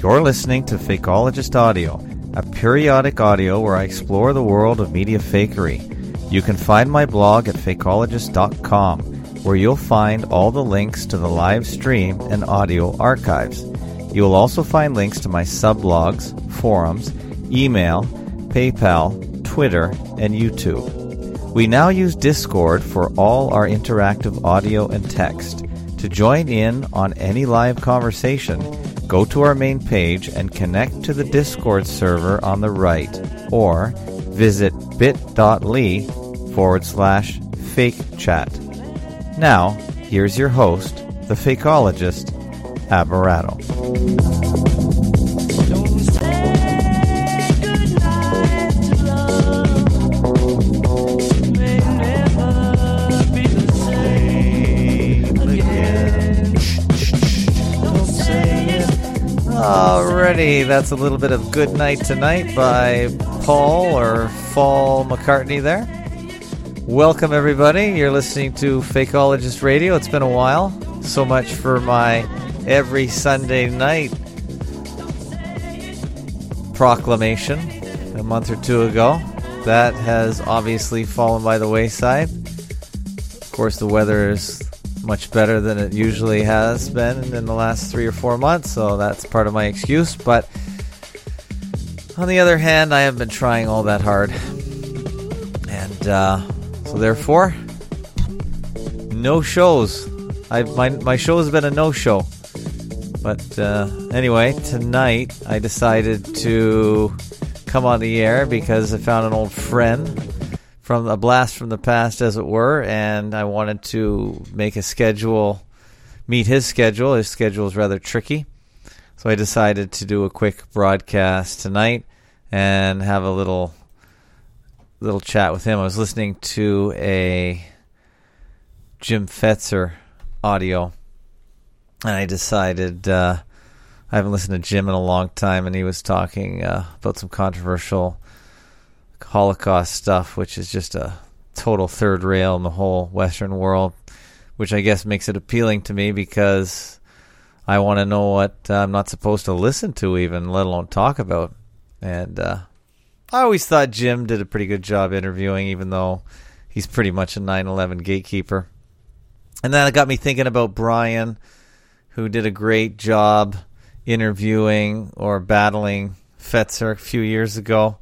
You're listening to Fakeologist Audio, a periodic audio where I explore the world of media fakery. You can find my blog at fakeologist.com, where you'll find all the links to the live stream and audio archives. You will also find links to my subblogs, forums, email, PayPal, Twitter, and YouTube. We now use Discord for all our interactive audio and text. To join in on any live conversation, go to our main page and connect to the Discord server on the right, or visit bit.ly/fakechat. Now, here's your host, the fakeologist, Aberrato. Alrighty, that's a little bit of Good Night Tonight by Paul or Fall McCartney there. Welcome everybody, you're listening to Fakeologist Radio. It's been a while. So much for my every Sunday night proclamation a month or two ago. That has obviously fallen by the wayside. Of course, the weather is much better than it usually has been in the last 3 or 4 months, so that's part of my excuse. But on the other hand, I haven't been trying all that hard, and so therefore, no shows. My show has been a no-show. But anyway, tonight I decided to come on the air because I found an old friend from a blast from the past, as it were, and I wanted to make a schedule, meet his schedule. His schedule is rather tricky, so I decided to do a quick broadcast tonight and have a little chat with him. I was listening to a Jim Fetzer audio, and I decided I haven't listened to Jim in a long time, and he was talking about some controversial Holocaust stuff, which is just a total third rail in the whole Western world, which I guess makes it appealing to me because I want to know what I'm not supposed to listen to even, let alone talk about. And I always thought Jim did a pretty good job interviewing, even though he's pretty much a 9/11 gatekeeper. And then it got me thinking about Brian, who did a great job interviewing or battling Fetzer a few years ago.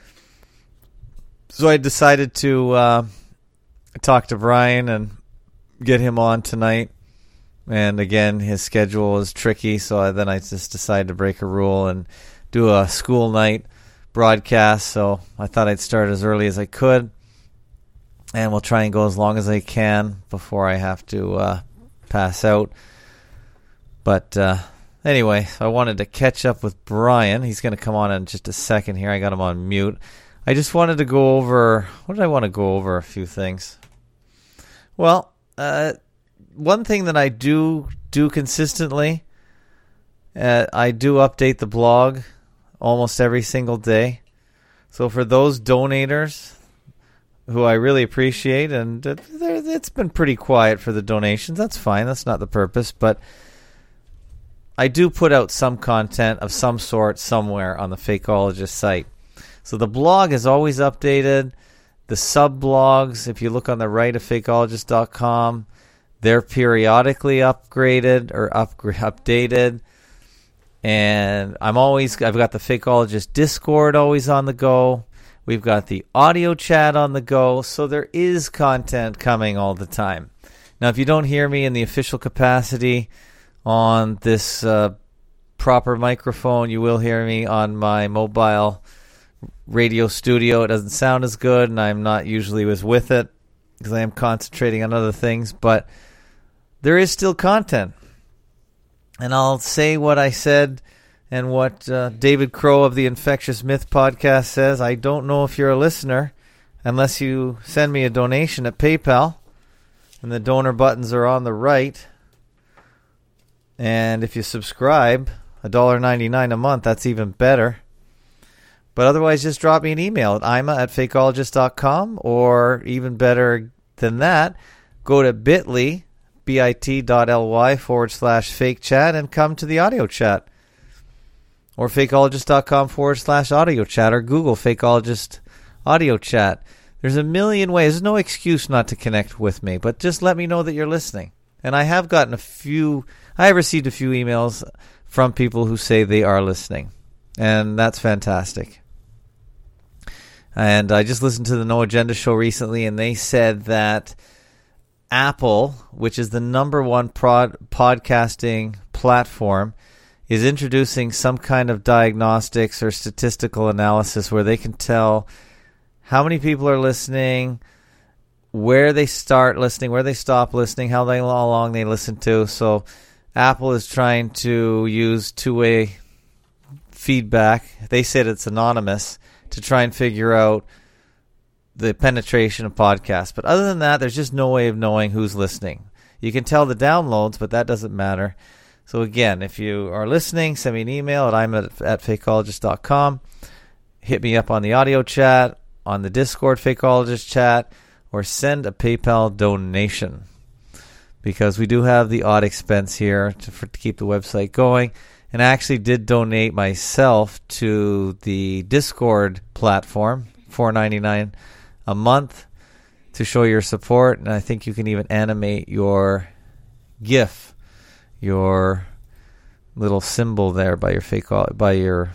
So I decided to talk to Brian and get him on tonight. And again, his schedule is tricky, so then I just decided to break a rule and do a school night broadcast. So I thought I'd start as early as I could, and we'll try and go as long as I can before I have to pass out. But anyway, I wanted to catch up with Brian. He's going to come on in just a second here. I got him on mute. I just wanted to go over, what did I want to go over? A few things. Well, one thing that I do consistently, I do update the blog almost every single day. So for those donators who I really appreciate, and it's been pretty quiet for the donations, that's fine, that's not the purpose, but I do put out some content of some sort somewhere on the Fakeologist site. So the blog is always updated. The sub-blogs, if you look on the right of fakeologist.com, they're periodically upgraded or updated. And I've got the Fakeologist Discord always on the go. We've got the audio chat on the go. So there is content coming all the time. Now, if you don't hear me in the official capacity on this proper microphone, you will hear me on my mobile radio studio. It doesn't sound as good, and I'm not usually with it because I am concentrating on other things, but there is still content. And I'll say what I said and what David Crow of the Infectious Myth podcast says. I don't know if you're a listener unless you send me a donation at PayPal, and the donor buttons are on the right. And if you subscribe, $1.99 a month, that's even better. But otherwise, just drop me an email at ima@fakeologist.com, or even better than that, go to bit.ly, bit.ly/fake chat, and come to the audio chat. or fakeologist.com/audio chat, or Google Fakeologist audio chat. There's a million ways. There's no excuse not to connect with me, but just let me know that you're listening. And I have received a few emails from people who say they are listening, and that's fantastic. And I just listened to the No Agenda show recently, and they said that Apple, which is the number one podcasting platform, is introducing some kind of diagnostics or statistical analysis where they can tell how many people are listening, where they start listening, where they stop listening, how long they listen to. So Apple is trying to use two-way feedback. They said it's anonymous, to try and figure out the penetration of podcasts. But other than that, there's just no way of knowing who's listening. You can tell the downloads, but that doesn't matter. So again, if you are listening, send me an email at fakeologist.com. Hit me up on the audio chat, on the Discord Fakeologist chat, or send a PayPal donation, because we do have the odd expense here to keep the website going. And I actually did donate myself to the Discord platform, $4.99 a month, to show your support. And I think you can even animate your GIF, your little symbol there by your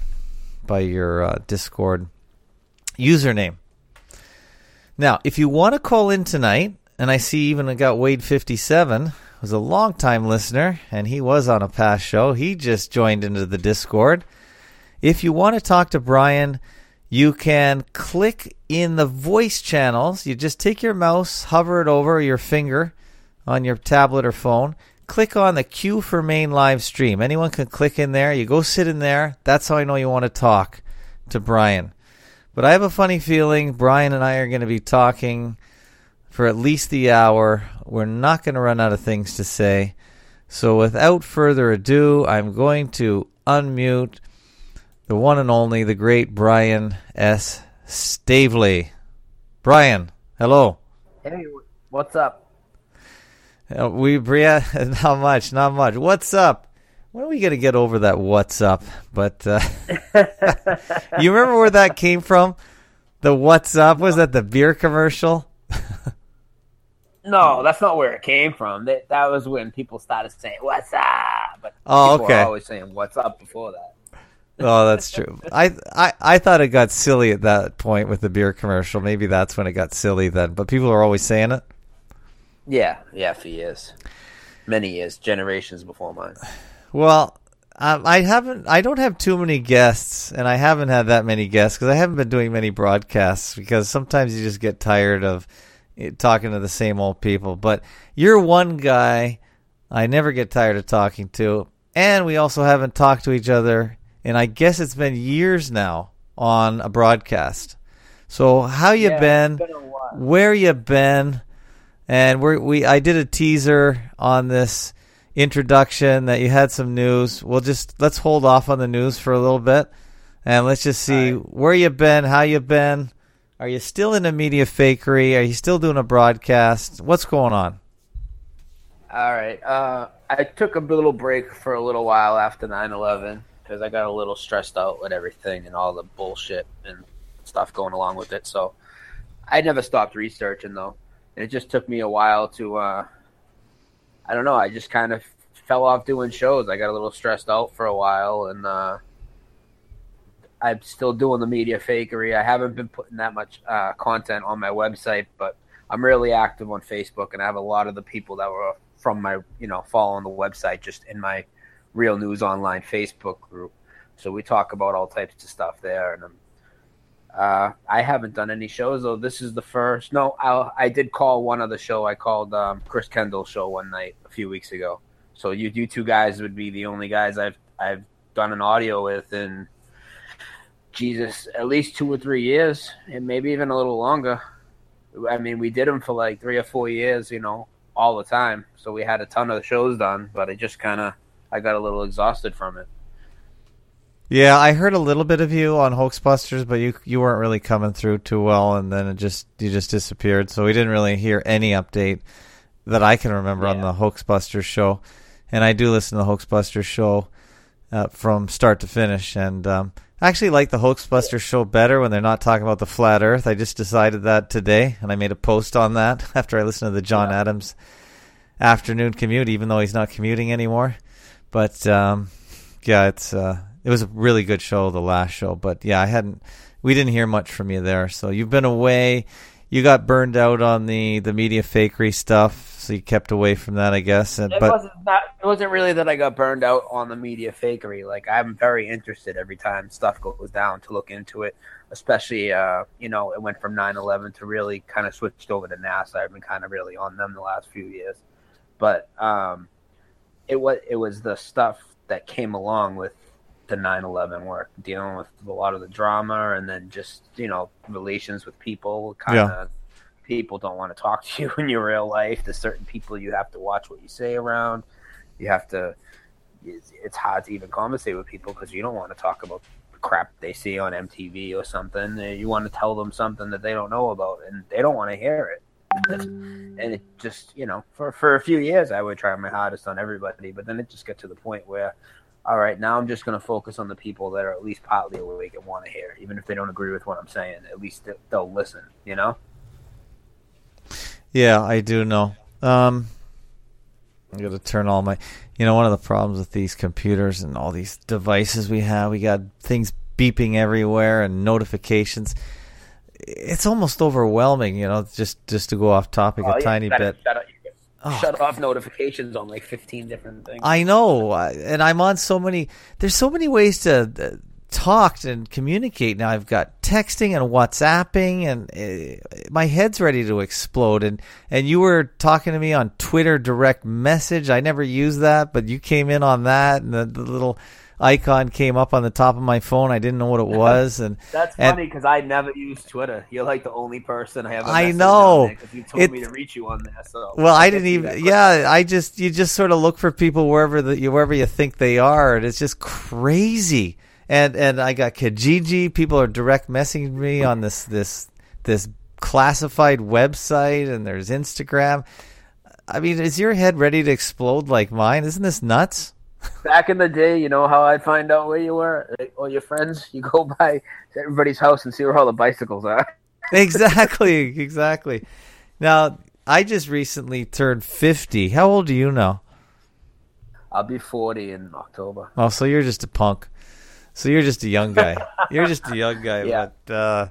Discord username. Now, if you want to call in tonight, and I see even I got Wade57, was a long-time listener, and he was on a past show. He just joined into the Discord. If you want to talk to Brian, you can click in the voice channels. You just take your mouse, hover it over your finger on your tablet or phone, click on the Q for Main live stream. Anyone can click in there. You go sit in there. That's how I know you want to talk to Brian. But I have a funny feeling Brian and I are going to be talking for at least the hour. We're not going to run out of things to say. So without further ado, I'm going to unmute the one and only, the great Brian S. Staveley. Brian, hello. Hey, what's up? Not much. What's up? When are we going to get over that what's up? But you remember where that came from? The what's up? Was that the beer commercial? No, that's not where it came from. That was when people started saying "What's up?" But people were always saying "What's up?" before that. Oh, that's true. I thought it got silly at that point with the beer commercial. Maybe that's when it got silly then. But people are always saying it. Yeah, for years, many years, generations before mine. Well, I don't have too many guests, and I haven't had that many guests because I haven't been doing many broadcasts, because sometimes you just get tired of talking to the same old people. But you're one guy I never get tired of talking to, and we also haven't talked to each other, and I guess it's been years now on a broadcast. So how you been? It's been a while. Where you been? And I did a teaser on this introduction that you had some news. Let's hold off on the news for a little bit, and let's just see where you been, how you been. Are you still in a media fakery? Are you still doing a broadcast? What's going on? All right. I took a little break for a little while after 9/11 because I got a little stressed out with everything and all the bullshit and stuff going along with it. So I never stopped researching, though. And it just took me a while to, I don't know, I just kind of fell off doing shows. I got a little stressed out for a while, and I'm still doing the media fakery. I haven't been putting that much content on my website, but I'm really active on Facebook, and I have a lot of the people that were from my, following the website just in my Real News Online Facebook group. So we talk about all types of stuff there, and I haven't done any shows, though. This is the first. No, I did call one other show. I called Chris Kendall's show one night a few weeks ago. So you two guys would be the only guys I've done an audio with in, Jesus, at least 2 or 3 years, and maybe even a little longer. I mean, we did them for like 3 or 4 years, all the time. So we had a ton of shows done, but I got a little exhausted from it. Yeah, I heard a little bit of you on Hoaxbusters, but you weren't really coming through too well, and then you just disappeared. So we didn't really hear any update that I can remember on the Hoaxbusters show. And I do listen to the Hoaxbusters show. from start to finish. And I actually like the Hoaxbusters show better when they're not talking about the flat Earth. I just decided that today, and I made a post on that after I listened to the John Adams afternoon commute, even though he's not commuting anymore. But it was a really good show, the last show. But yeah, we didn't hear much from you there. So you've been away. You got burned out on the media fakery stuff, so you kept away from that, I guess. It wasn't really that I got burned out on the media fakery. Like, I'm very interested every time stuff goes down to look into it, especially, it went from 9/11 to really kind of switched over to NASA. I've been kind of really on them the last few years. But it was the stuff that came along with the 9/11 work, dealing with a lot of the drama, and then just relations with people. People don't want to talk to you in your real life. There's certain people you have to watch what you say around. You have to. It's hard to even conversate with people because you don't want to talk about the crap they see on MTV or something. You want to tell them something that they don't know about, and they don't want to hear it. And it just, for a few years, I would try my hardest on everybody, but then it just got to the point where, all right, now I'm just going to focus on the people that are at least partly awake and want to hear, even if they don't agree with what I'm saying. At least they'll listen, Yeah, I do know. I'm going to turn all my... one of the problems with these computers and all these devices we got things beeping everywhere and notifications. It's almost overwhelming, just to go off topic a tiny bit. Shut off notifications on like 15 different things. I know, and I'm on so many. There's so many ways to talk and communicate now. I've got texting and WhatsApping, and my head's ready to explode. And you were talking to me on Twitter direct message. I never used that, but you came in on that, and the little icon came up on the top of my phone. I didn't know what it was, and that's funny because I never use Twitter. You're like the only person I have. I know because you told me to reach you on there. So well, I didn't even. Yeah, you just sort of look for people wherever you think they are, and it's just crazy. And I got Kijiji. People are direct messaging me on this classified website, and there's Instagram. I mean, is your head ready to explode like mine? Isn't this nuts? Back in the day, you know how I'd find out where you were? All your friends, you go by everybody's house and see where all the bicycles are. Exactly. Now, I just recently turned 50. How old are you now? I'll be 40 in October. Oh, so you're just a punk. So you're just a young guy. Yeah. But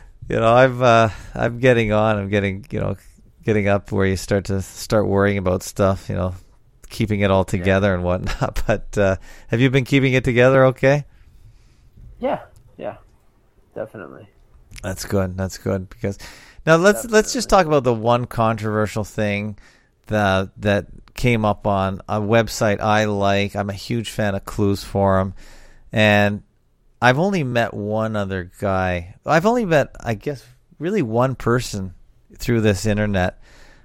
I'm getting on. I'm getting up where you start worrying about stuff, keeping it all together and whatnot. But have you been keeping it together okay? Yeah, definitely. That's good. Because now let's just talk about the one controversial thing that came up on a website I like. I'm a huge fan of Clues Forum, and I've only met one other guy. I've only met, I guess, really one person through this internet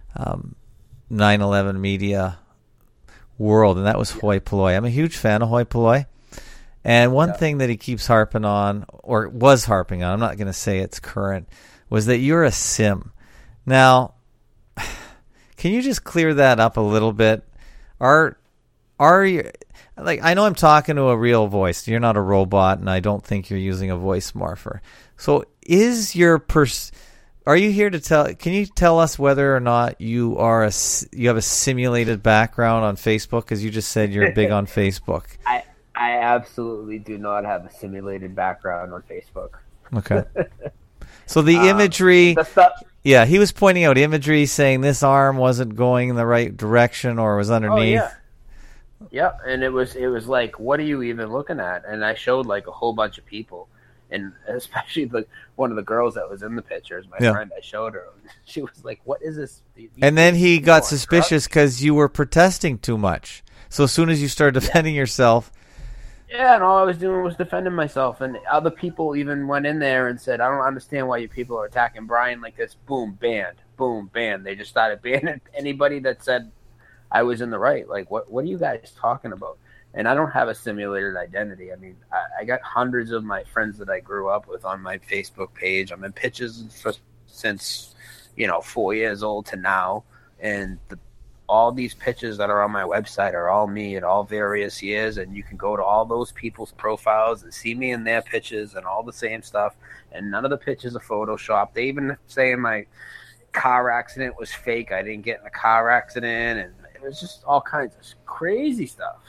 9/11 media world, and that was Hoi Polloi. I'm a huge fan of Hoi Polloi, and one thing that he keeps harping on, or was harping on, I'm not going to say it's current, was that you're a sim. Now, can you just clear that up a little bit? Are you, like, I know I'm talking to a real voice. You're not a robot, and I don't think you're using a voice morpher. So is your are you here to tell? Can you tell us whether or not you have a simulated background on Facebook? Because you just said you're big on Facebook. I absolutely do not have a simulated background on Facebook. Okay. So the imagery, he was pointing out imagery saying this arm wasn't going in the right direction or was underneath. Oh, yeah, and it was like, what are you even looking at? And I showed like a whole bunch of people. And especially one of the girls that was in the pictures, my friend, I showed her. She was like, "What is this?" And then he got suspicious because you were protesting too much. So as soon as you started defending yourself, and all I was doing was defending myself. And other people even went in there and said, "I don't understand why you people are attacking Brian like this." Boom, banned. Boom, banned. They just started banning anybody that said I was in the right. Like, what are you guys talking about? And I don't have a simulated identity. I mean, I got hundreds of my friends that I grew up with on my Facebook page. I'm in pictures since, 4 years old to now. And all these pictures that are on my website are all me at all various years, and you can go to all those people's profiles and see me in their pictures and all the same stuff, and none of the pictures are photoshopped. They even say my car accident was fake. I didn't get in a car accident, and it was just all kinds of crazy stuff.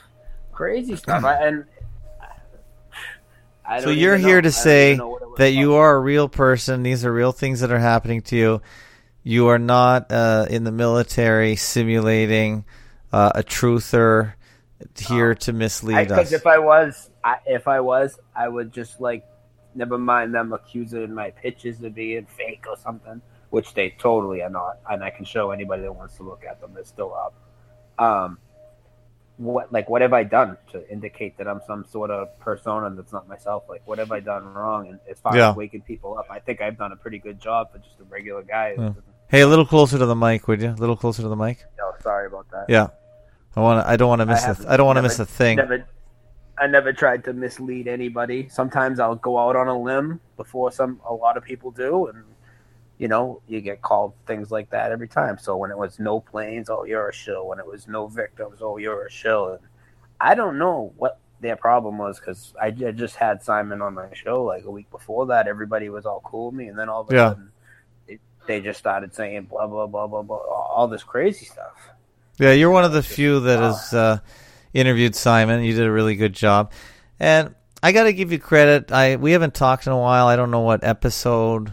So you're here to say that you are a real person. These are real things that are happening to you. You are not in the military simulating a truther here to mislead us. Because if I was, I would just never mind them accusing my pictures of being fake or something, which they totally are not, and I can show anybody that wants to look at them. They're still up. What have I done to indicate that I'm some sort of persona that's not myself? What have I done wrong? And as far as waking people up, I think I've done a pretty good job for just a regular guy. Yeah. Hey, a little closer to the mic, would you? A little closer to the mic. No, sorry about that. Yeah, I don't want to miss a thing. I never tried to mislead anybody. Sometimes I'll go out on a limb before a lot of people do, and you get called things like that every time. So when it was no planes, oh, you're a shill. When it was no victims, oh, you're a shill. And I don't know what their problem was, because I just had Simon on my show a week before that. Everybody was all cool with me, and then all of a sudden they just started saying blah, blah, blah, blah, blah, all this crazy stuff. Yeah, you're one of the few that has interviewed Simon. You did a really good job. And I got to give you credit. We haven't talked in a while. I don't know what episode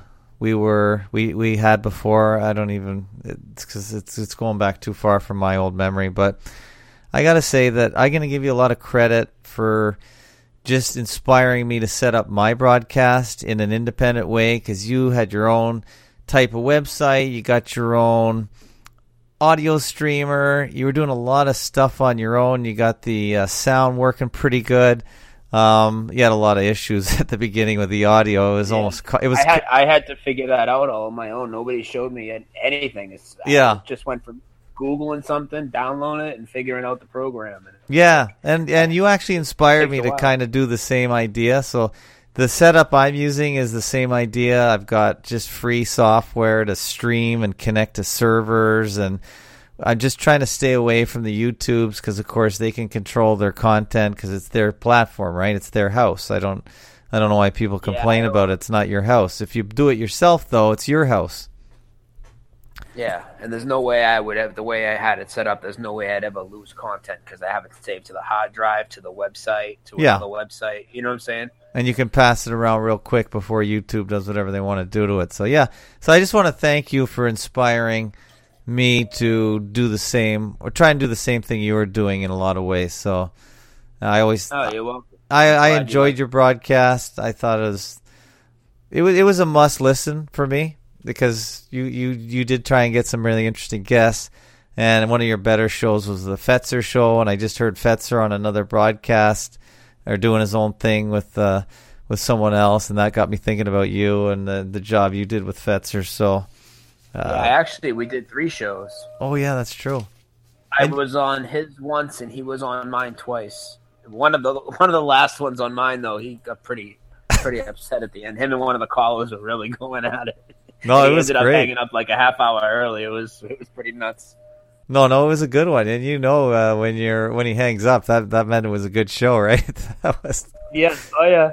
we had before. I don't even, because it's going back too far from my old memory. But I got to say that I'm going to give you a lot of credit for just inspiring me to set up my broadcast in an independent way, because you had your own type of website. You got your own audio streamer. You were doing a lot of stuff on your own. You got the sound working pretty good. You had a lot of issues at the beginning with the audio. It was I had to figure that out all on my own. Nobody showed me anything. I just went from Googling something, downloading it, and figuring out the program. Yeah, and you actually inspired me to kind of do the same idea. So the setup I'm using is the same idea. I've got just free software to stream and connect to servers, and I'm just trying to stay away from the YouTubes, because of course they can control their content because it's their platform, right? It's their house. I don't know why people complain about it. It's not your house. If you do it yourself, though, it's your house. Yeah, and there's no way I would have, the way I had it set up, there's no way I'd ever lose content, because I have it saved to the hard drive, to the website, to another website. You know what I'm saying? And you can pass it around real quick before YouTube does whatever they want to do to it. So yeah, so I just want to thank you for inspiring me to do the same, or try and do the same thing you were doing in a lot of ways. So I always, you're welcome. I enjoyed your broadcast. I thought it was a must listen for me, because you did try and get some really interesting guests. And one of your better shows was the Fetzer show, and I just heard Fetzer on another broadcast, or doing his own thing with someone else, and that got me thinking about you and the job you did with Fetzer. So we did 3 shows. Oh yeah, that's true. I was on his once, and he was on mine twice. One of the last ones on mine, though, he got pretty upset at the end. Him and one of the callers were really going at it. No, it was ended great. Up hanging up a half hour early. It was pretty nuts. No, it was a good one. And when he hangs up, that meant it was a good show, right? That was. Yeah. Oh yeah.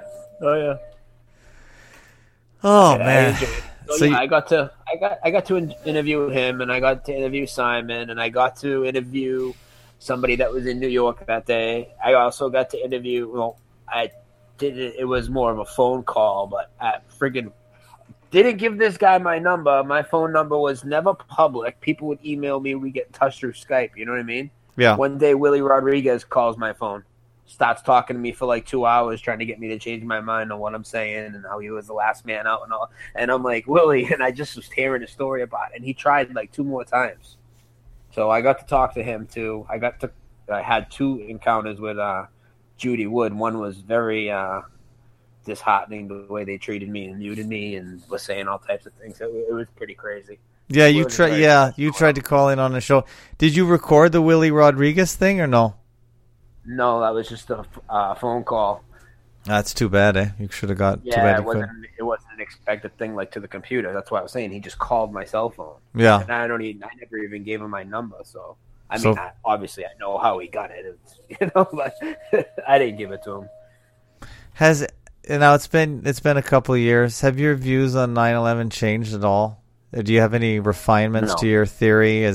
Oh man. I got to interview him, and I got to interview Simon, and I got to interview somebody that was in New York that day. I also got to interview. Well, I did it. It was more of a phone call, but I didn't give this guy my number. My phone number was never public. People would email me. We get in touch through Skype. You know what I mean? Yeah. One day, Willie Rodriguez calls my phone, starts talking to me for 2 hours, trying to get me to change my mind on what I'm saying and how he was the last man out and all. And I'm like, Willie, and I just was hearing a story about it. And he tried 2 more times. So I got to talk to him too. I had 2 encounters with Judy Wood. One was very disheartening, the way they treated me and muted me and was saying all types of things. It was pretty crazy. Yeah, you tried to call in on the show. Did you record the Willie Rodriguez thing or no? No, that was just a phone call. That's too bad, eh? You should have got. Yeah, it wasn't an expected thing to the computer. That's what I was saying. He just called my cell phone. Yeah, and I never even gave him my number, so I mean, obviously, I know how he got it, but I didn't give it to him. Now it's been a couple of years. Have your views on 9/11 changed at all? Do you have any refinements to your theory?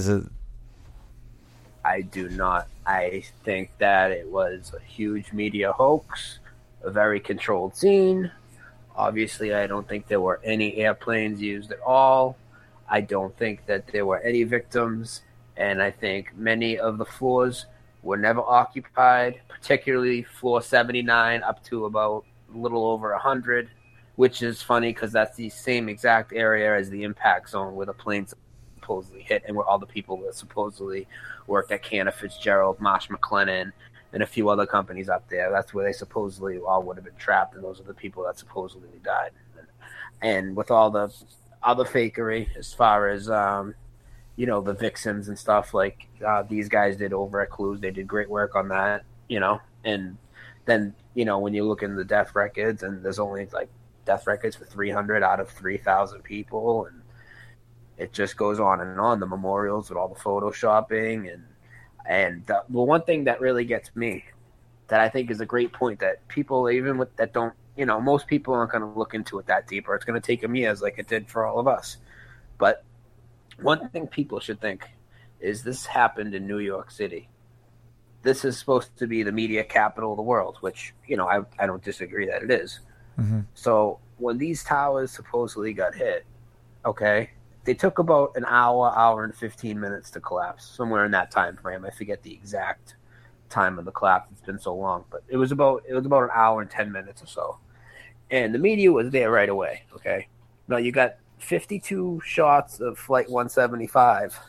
I do not. I think that it was a huge media hoax, a very controlled scene. Obviously, I don't think there were any airplanes used at all. I don't think that there were any victims, and I think many of the floors were never occupied, particularly floor 79 up to about a little over 100, which is funny because that's the same exact area as the impact zone where the planes supposedly hit and where all the people that supposedly worked at Cantor Fitzgerald, Marsh McLennan, and a few other companies up there. That's where they supposedly all would have been trapped, and those are the people that supposedly died. And with all the other fakery as far as, the Vixens and stuff, like these guys did over at Clues, they did great work on that, and then, when you look in the death records, and there's only like death records for 300 out of 3,000 people, and it just goes on and on, the memorials with all the photoshopping, and the one thing that really gets me, that I think is a great point, that people, even that don't, most people aren't going to look into it that deep, or it's going to take them years like it did for all of us. But one thing people should think is this happened in New York City. This is supposed to be the media capital of the world, which, I don't disagree that it is. Mm-hmm. So when these towers supposedly got hit, okay, they took about an hour and 15 minutes to collapse, somewhere in that time frame. I forget the exact time of the collapse. It's been so long, but it was about an hour and 10 minutes or so. And the media was there right away, okay? Now you got 52 shots of Flight 175.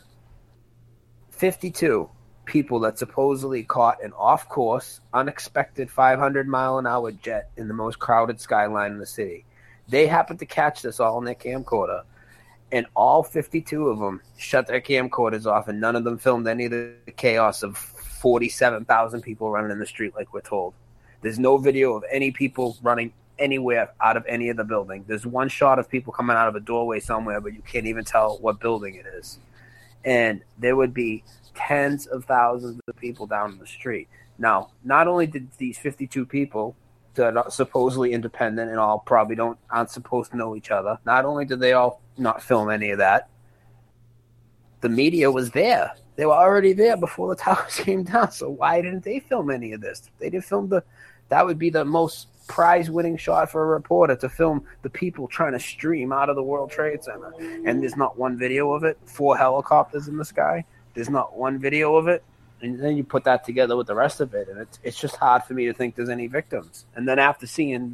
52 people that supposedly caught an off-course, unexpected 500-mile-an-hour jet in the most crowded skyline in the city. They happened to catch this all in their camcorder, and all 52 of them shut their camcorders off, and none of them filmed any of the chaos of 47,000 people running in the street like we're told. There's no video of any people running anywhere out of any of the building. There's one shot of people coming out of a doorway somewhere, but you can't even tell what building it is. And there would be tens of thousands of people down in the street. Now, not only did these 52 people that are supposedly independent and all probably aren't supposed to know each other, not only did they all not film any of that, the media was there. They were already there before the towers came down. So why didn't they film any of this? They didn't film that would be the most prize-winning shot for a reporter, to film the people trying to stream out of the World Trade Center. And there's not one video of it. 4 helicopters in the sky. There's not one video of it. And then you put that together with the rest of it, and it's just hard for me to think there's any victims. And then after seeing,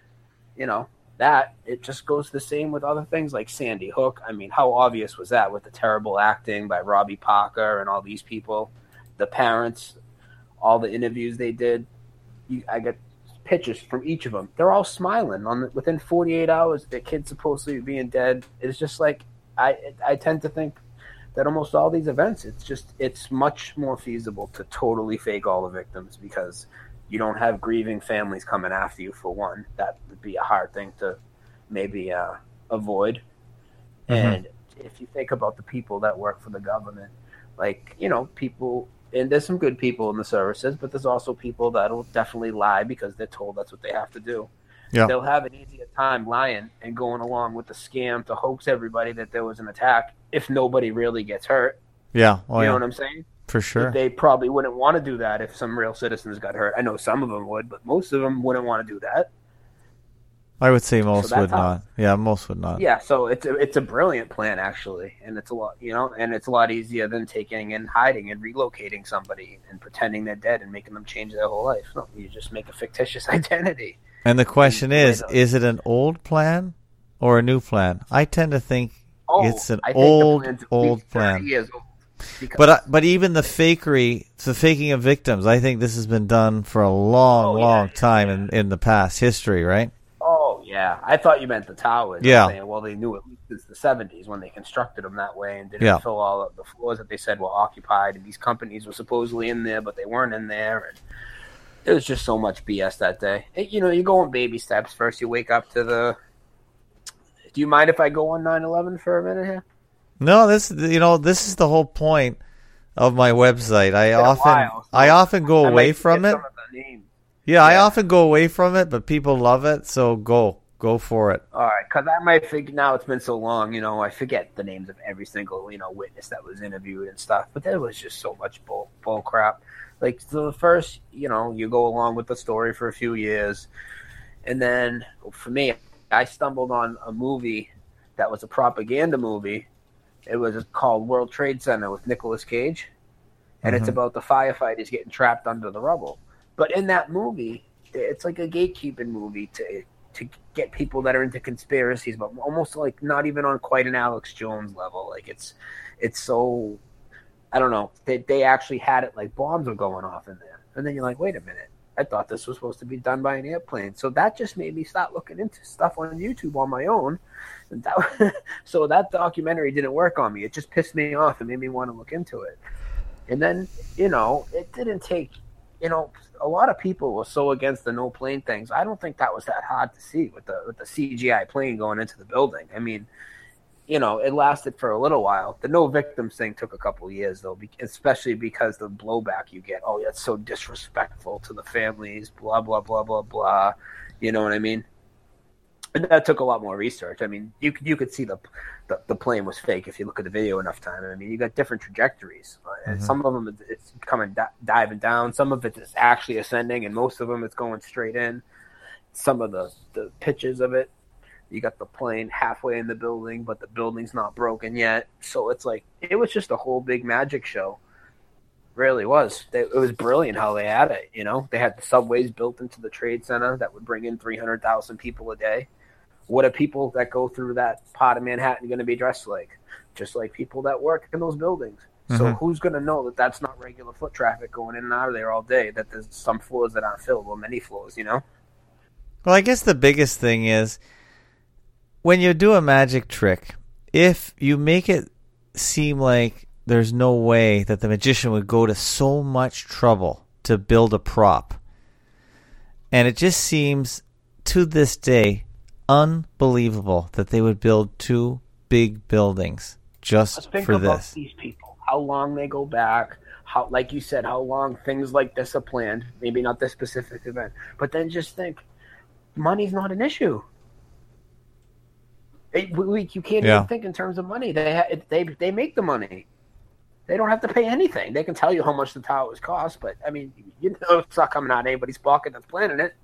that, it just goes the same with other things like Sandy Hook. I mean, how obvious was that with the terrible acting by Robbie Parker and all these people, the parents, all the interviews they did. I get pictures from each of them. They're all smiling within 48 hours. Their kid's supposedly being dead. It's just like I tend to think that almost all these events, it's much more feasible to totally fake all the victims, because you don't have grieving families coming after you, for one. That would be a hard thing to maybe avoid. Mm-hmm. And if you think about the people that work for the government, like, people, and there's some good people in the services, but there's also people that'll definitely lie because they're told that's what they have to do. Yeah. They'll have an easier time lying and going along with the scam to hoax everybody that there was an attack if nobody really gets hurt. Yeah. You know what I'm saying? For sure. They probably wouldn't want to do that if some real citizens got hurt. I know some of them would, but most of them wouldn't want to do that. I would say most would not. Yeah, most would not. Yeah, so it's a brilliant plan, actually, and it's a lot, and it's a lot easier than taking and hiding and relocating somebody and pretending they're dead and making them change their whole life. No, you just make a fictitious identity. And the question is it an old plan or a new plan? I tend to think it's an old plan. Years old. But even the faking of victims, I think this has been done for a long time in the past history, right? Oh, yeah. I thought you meant the towers. Yeah. Saying, well, they knew it since the 70s when they constructed them that way and didn't fill all of the floors that they said were occupied. And these companies were supposedly in there, but they weren't in there. And it was just so much BS that day. You go in baby steps. First, you wake up to the... Do you mind if I go on 9/11 for a minute here? No, this is the whole point of my website. I I often go away from it. Some of the names. Yeah, I often go away from it, but people love it, so go for it. All right, because I might think now it's been so long, I forget the names of every single, witness that was interviewed and stuff. But there was just so much bull crap. Like, so the first, you go along with the story for a few years. And then, for me, I stumbled on a movie that was a propaganda movie. It was called World Trade Center with Nicolas Cage. And it's about the firefighters getting trapped under the rubble. But in that movie, it's like a gatekeeping movie to get people that are into conspiracies, but almost like not even on quite an Alex Jones level. Like it's so, I don't know. They actually had it like bombs were going off in there. And then you're like, wait a minute. I thought this was supposed to be done by an airplane. So that just made me start looking into stuff on YouTube on my own. And so that documentary didn't work on me. It just pissed me off and made me want to look into it. And then, it didn't take, a lot of people were so against the no plane things. I don't think that was that hard to see with the CGI plane going into the building. I mean, it lasted for a little while. The no victims thing took a couple of years, though, especially because the blowback you get. Oh, that's so disrespectful to the families, blah, blah, blah, blah, blah. You know what I mean? And that took a lot more research. I mean, you could see the plane was fake if you look at the video enough time. I mean, you got different trajectories. And some of them it's coming diving down. Some of it is actually ascending, and most of them it's going straight in. Some of the pictures of it, you got the plane halfway in the building, but the building's not broken yet. So it's like it was just a whole big magic show. Really was. It was brilliant how they had it. They had the subways built into the Trade Center that would bring in 300,000 people a day. What are people that go through that part of Manhattan going to be dressed like? Just like people that work in those buildings. So who's going to know that that's not regular foot traffic going in and out of there all day, that there's some floors that aren't filled or many floors, Well, I guess the biggest thing is when you do a magic trick, if you make it seem like there's no way that the magician would go to so much trouble to build a prop, and it just seems to this day unbelievable that they would build two big buildings just Let's think for about this. These people, how long they go back, how, like you said, how long things like this are planned. Maybe not this specific event, but then just think, money's not an issue. You can't even think in terms of money. They make the money. They don't have to pay anything. They can tell you how much the towers cost, but I mean, it's not coming out of anybody's pocket that's planning it.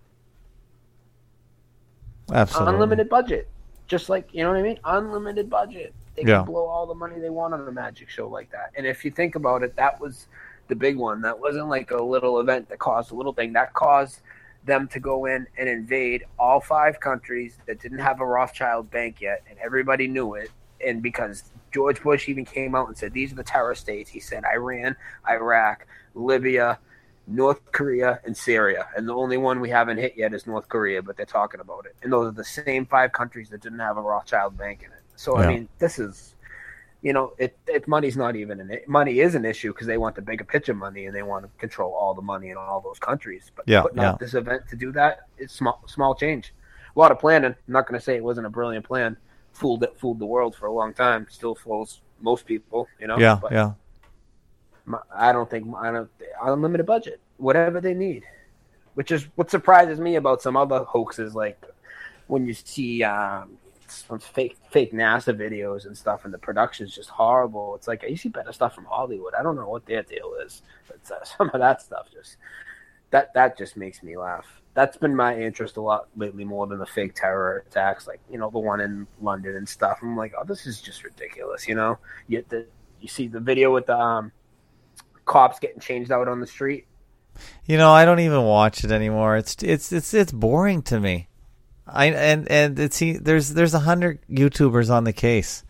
Absolutely. Unlimited budget. Just like, you know what I mean? Unlimited budget. They can blow all the money they want on a magic show like that. And if you think about it, that was the big one. That wasn't like a little event that caused a little thing. That caused them to go in and invade all 5 countries that didn't have a Rothschild bank yet, and everybody knew it. And because George Bush even came out and said, these are the terror states. He said Iran, Iraq, Libya, North Korea, and Syria. And the only one we haven't hit yet is North Korea, but they're talking about it. And those are the same 5 countries that didn't have a Rothschild bank in it. So, I mean, this is, money's not even money is an issue because they want the bigger picture money and they want to control all the money in all those countries. But putting out this event to do that is small change. A lot of planning. I'm not going to say it wasn't a brilliant plan. Fooled the world for a long time. Still fools most people, But I don't think unlimited budget, whatever they need, which is what surprises me about some other hoaxes, like when you see some fake NASA videos and stuff, and the production's just horrible. It's like you see better stuff from Hollywood. I don't know what their deal is, but some of that stuff just that just makes me laugh. That's been my interest a lot lately, more than the fake terror attacks, like the one in London and stuff. I'm like, oh, this is just ridiculous. You see the video with the cops getting changed out on the street. I don't even watch it anymore. It's boring to me. There's 100 YouTubers on the case.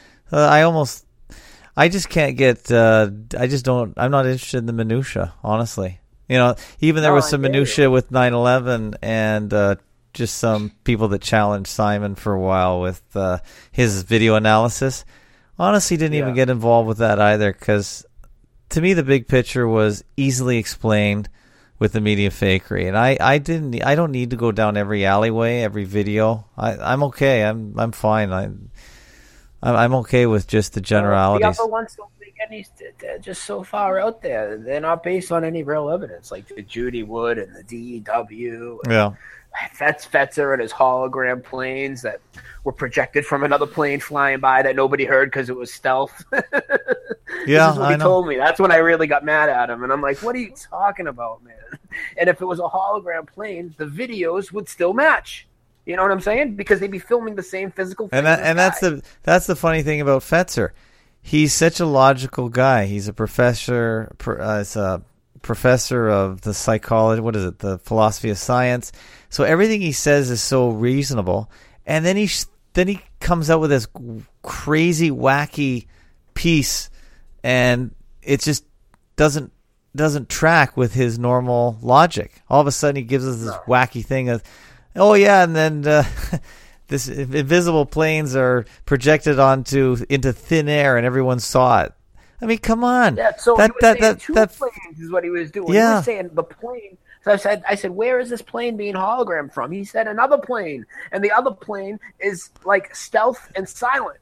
I just can't get. I'm not interested in the minutia, honestly. Even there was some minutia with 9/11 and just some people that challenged Simon for a while with his video analysis. Honestly, didn't even get involved with that either, because to me the big picture was easily explained with the media fakery, and I don't need to go down every alleyway, every video. I'm okay. I'm fine. I'm okay with just the generalities. The other ones don't make any. They're just so far out there. They're not based on any real evidence, like the Judy Wood and the DEW. Yeah. Fetzer and his hologram planes that were projected from another plane flying by that nobody heard because it was stealth. Yeah, this is what he told me. That's when I really got mad at him, and I'm like, "What are you talking about, man?" And if it was a hologram plane, the videos would still match. You know what I'm saying? Because they'd be filming the same physical thing. And that's the funny thing about Fetzer. He's such a logical guy. He's a professor. Professor of the psychology. What is it? The philosophy of science. So everything he says is so reasonable. And then he comes out with this crazy, wacky piece, and it just doesn't track with his normal logic. All of a sudden, he gives us this wacky thing of, oh yeah, and then this invisible planes are projected into thin air, and everyone saw it. I mean, come on. Yeah, so he was saying two planes is what he was doing. Yeah. He was saying the plane. So I said, where is this plane being hologram from? He said another plane, and the other plane is like stealth and silent.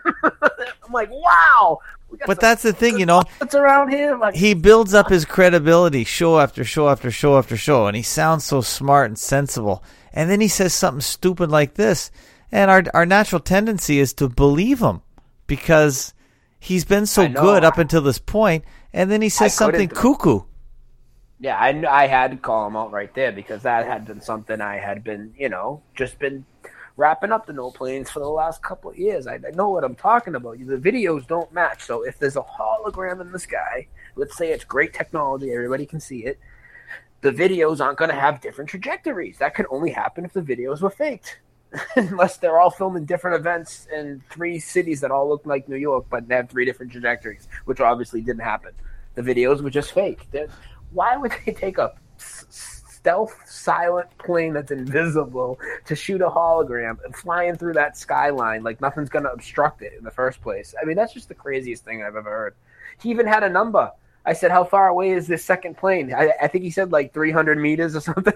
I'm like, wow. But that's the thing, you know. What's around here? Like, he builds up his credibility show after show after show after show, and he sounds so smart and sensible. And then he says something stupid like this, and our natural tendency is to believe him because he's been so good up until this point, and then he says something cuckoo. Yeah, I had to call him out right there because that had been something I had been, just been wrapping up the no planes for the last couple of years. I know what I'm talking about. The videos don't match. So if there's a hologram in the sky, let's say it's great technology, everybody can see it, the videos aren't going to have different trajectories. That could only happen if the videos were faked. Unless they're all filming different events in 3 cities that all look like New York, but they have 3 different trajectories, which obviously didn't happen. The videos were just fake. Why would they take a stealth, silent plane that's invisible to shoot a hologram and flying through that skyline like nothing's going to obstruct it in the first place? I mean, that's just the craziest thing I've ever heard. He even had a number. I said, how far away is this second plane? I think he said like 300 meters or something.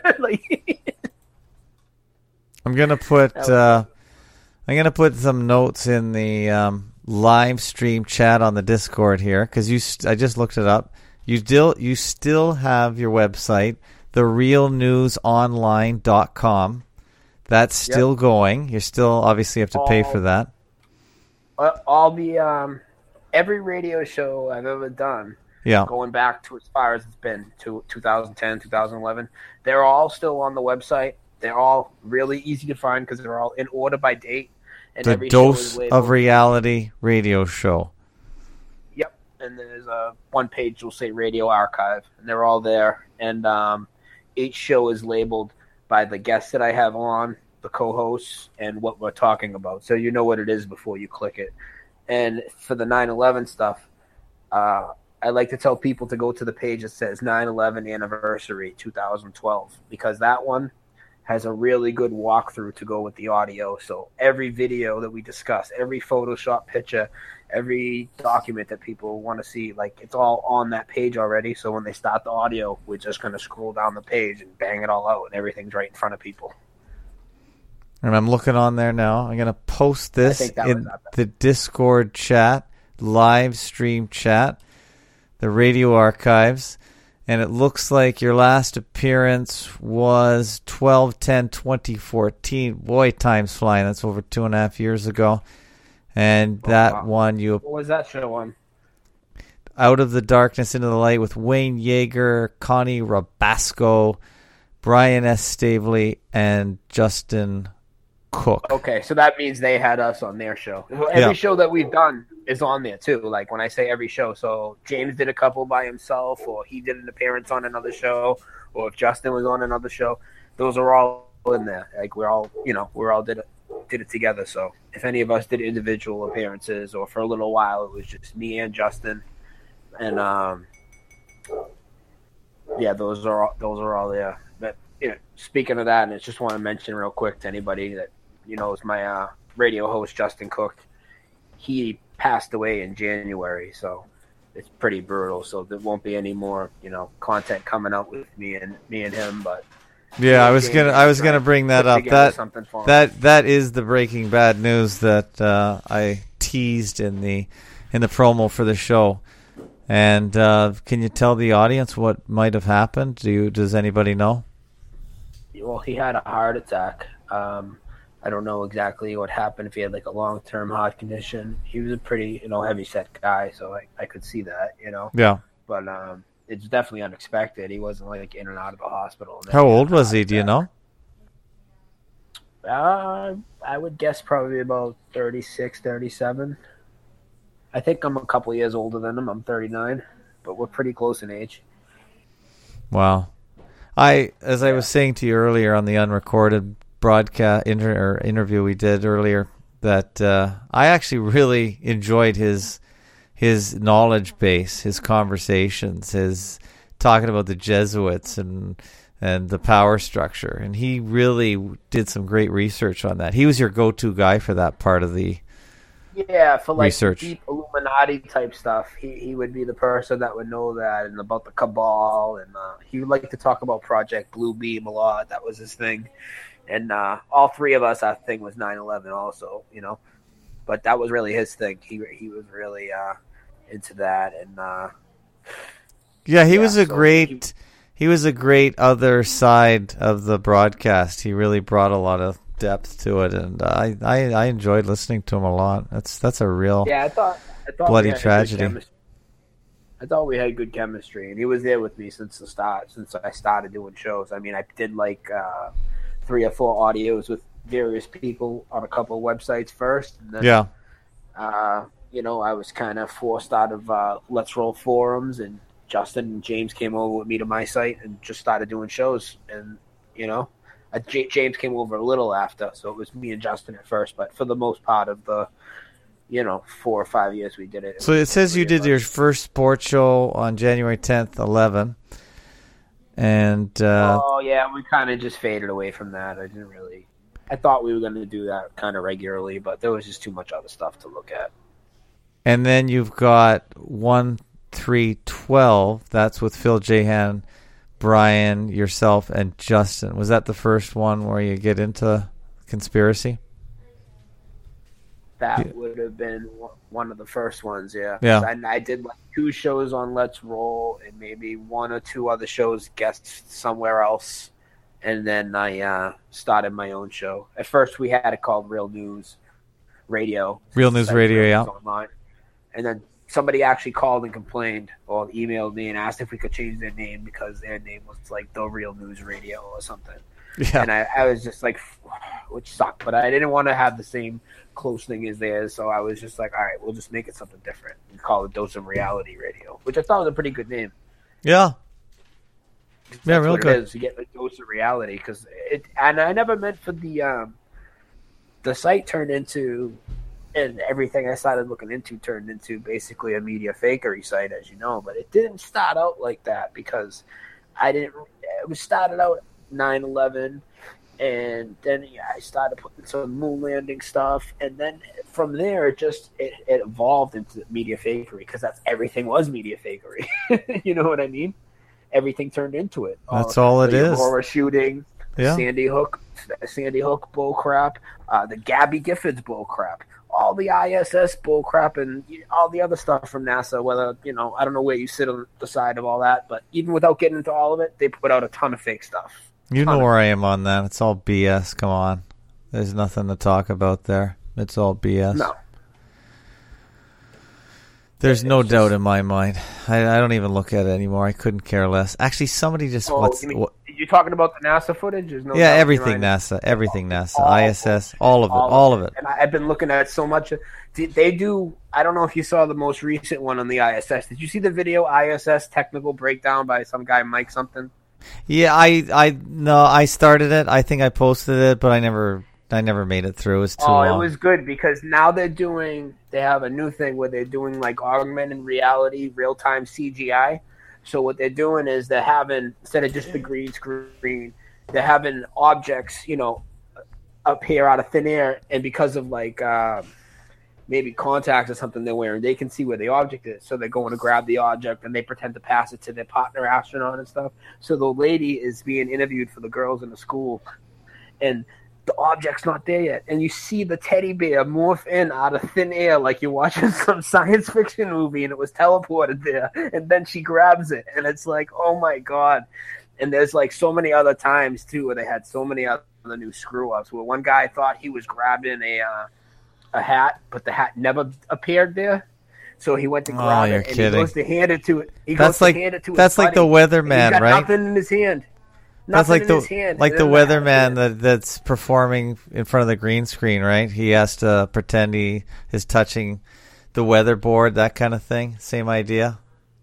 I'm gonna put some notes in the live stream chat on the Discord here because I just looked it up. You still have your website, therealnewsonline.com. That's still going. You still obviously have to pay for that. All the every radio show I've ever done, going back to as far as it's been to 2010, 2011, they're all still on the website. They're all really easy to find because they're all in order by date. And the every Dose show is of Reality radio show. Yep. And there's one page will say Radio Archive, and they're all there. And each show is labeled by the guests that I have on, the co-hosts, and what we're talking about. So you know what it is before you click it. And for the 9/11 stuff, I like to tell people to go to the page that says 9/11 Anniversary 2012 because that one has a really good walkthrough to go with the audio. So every video that we discuss, every Photoshop picture, every document that people want to see, like it's all on that page already. So when they start the audio, we're just going to scroll down the page and bang it all out, and everything's right in front of people. And I'm looking on there now. I'm going to post this in the Discord chat, live stream chat, the radio archives. And it looks like your last appearance was 12/10/2014. Boy, time's flying. That's over 2.5 years ago. And one you... What was that show on? Out of the Darkness into the Light with Wayne Yeager, Connie Rabasco, Brian S. Stavely, and Justin Cook. Okay, so that means they had us on their show. Every show that we've done is on there too. Like when I say every show, so James did a couple by himself, or he did an appearance on another show, or if Justin was on another show, those are all in there. Like we're all did it together. So if any of us did individual appearances, or for a little while it was just me and Justin, and those are all there. But speaking of that, and I just want to mention real quick to anybody that is my radio host Justin Cook. He passed away in January, so it's pretty brutal. So there won't be any more, content coming out with me and him. But Yeah, I was gonna bring that up. That is the Breaking Bad news that I teased in the promo for the show. And can you tell the audience what might have happened? Does anybody know? Well, he had a heart attack. I don't know exactly what happened, if he had like a long-term heart condition. He was a pretty, heavy-set guy, so I could see that, Yeah. But it's definitely unexpected. He wasn't like in and out of the hospital. How old was he? Do you know? I would guess probably about 36, 37. I think I'm a couple years older than him. I'm 39, but we're pretty close in age. Wow. I was saying to you earlier on the unrecorded broadcast interview we did earlier, that I actually really enjoyed his knowledge base, his conversations, his talking about the Jesuits and the power structure, and he really did some great research on that. He was your go-to guy for that part of the for like research. Deep Illuminati type stuff. He would be the person that would know that, and about the cabal, and he would like to talk about Project Bluebeam a lot. That was his thing. And all three of us, our thing was 9/11 also, but that was really his thing. He was really into that, and he was a great other side of the broadcast. He really brought a lot of depth to it, and I enjoyed listening to him a lot. That's a real I thought bloody tragedy. I thought we had good chemistry, and he was there with me since the start, since I started doing shows. I mean, I did like 3 or 4 audios with various people on a couple of websites first, and then I was kind of forced out of Let's Roll forums, and Justin and James came over with me to my site and just started doing shows. And James came over a little after, so it was me and Justin at first. But for the most part of the 4 or 5 years we did it. So it says you did your first sports show on January 10th, 11. And we kind of just faded away from that. I thought we were going to do that kind of regularly, but there was just too much other stuff to look at. And then you've got 1312. That's with Phil Jahan, Brian, yourself, and Justin. Was that the first one where you get into conspiracy? That would have been one of the first ones, yeah. Yeah. I did like 2 shows on Let's Roll and maybe 1 or 2 other shows guests somewhere else. And then I started my own show. At first we had it called Real News Radio. Real News Radio, yeah. Online. And then somebody actually called and complained or emailed me and asked if we could change their name because their name was like The Real News Radio or something. Yeah. And I was just like, which sucked. But I didn't want to have the same close thing as theirs, so I was just like, all right, we'll just make it something different and call it Dose of Reality Radio, which I thought was a pretty good name. Yeah. That's real what good. It is. You get the Dose of Reality because and I never meant for the site turned into, and everything I started looking into turned into basically a media fakery site, as you know. But it didn't start out like that because it was started out 9/11. And then I started putting some moon landing stuff, and then from there it evolved into media fakery because everything was media fakery. You know what I mean? Everything turned into it. That's all it is. Aurora shooting, Sandy Hook bull crap, the Gabby Giffords bull crap, all the ISS bull crap, and all the other stuff from NASA. Whether I don't know where you sit on the side of all that, but even without getting into all of it, they put out a ton of fake stuff. You know where I am on that. It's all BS. Come on. There's nothing to talk about there. It's all BS. No. There's no doubt in my mind. I don't even look at it anymore. I couldn't care less. Actually, somebody just... You're talking about the NASA footage? Everything NASA. Everything NASA. ISS. All of it. And I've been looking at so much. They do... I don't know if you saw the most recent one on the ISS. Did you see the video ISS technical breakdown by some guy, Mike something? Yeah, I started it. I think I posted it, but I never made it through. It was too long. It was good because now they have a new thing where they're doing like augmented reality, real-time CGI. So what they're doing is they're having, instead of just the green screen, they're having objects, appear out of thin air, and because of like maybe contacts or something they're wearing, they can see where the object is. So they're going to grab the object and they pretend to pass it to their partner astronaut and stuff. So the lady is being interviewed for the girls in the school, and the object's not there yet. And you see the teddy bear morph in out of thin air like you're watching some science fiction movie, and it was teleported there. And then she grabs it, and it's like, oh my God. And there's like so many other times too where they had so many other new screw ups where one guy thought he was grabbing a hat, but the hat never appeared there. So he went to grab it, and he goes to hand it to it. That's like the weatherman, right? Nothing in his hand. That's like the weatherman that's performing in front of the green screen, right? He has to pretend he is touching the weatherboard, that kind of thing. Same idea.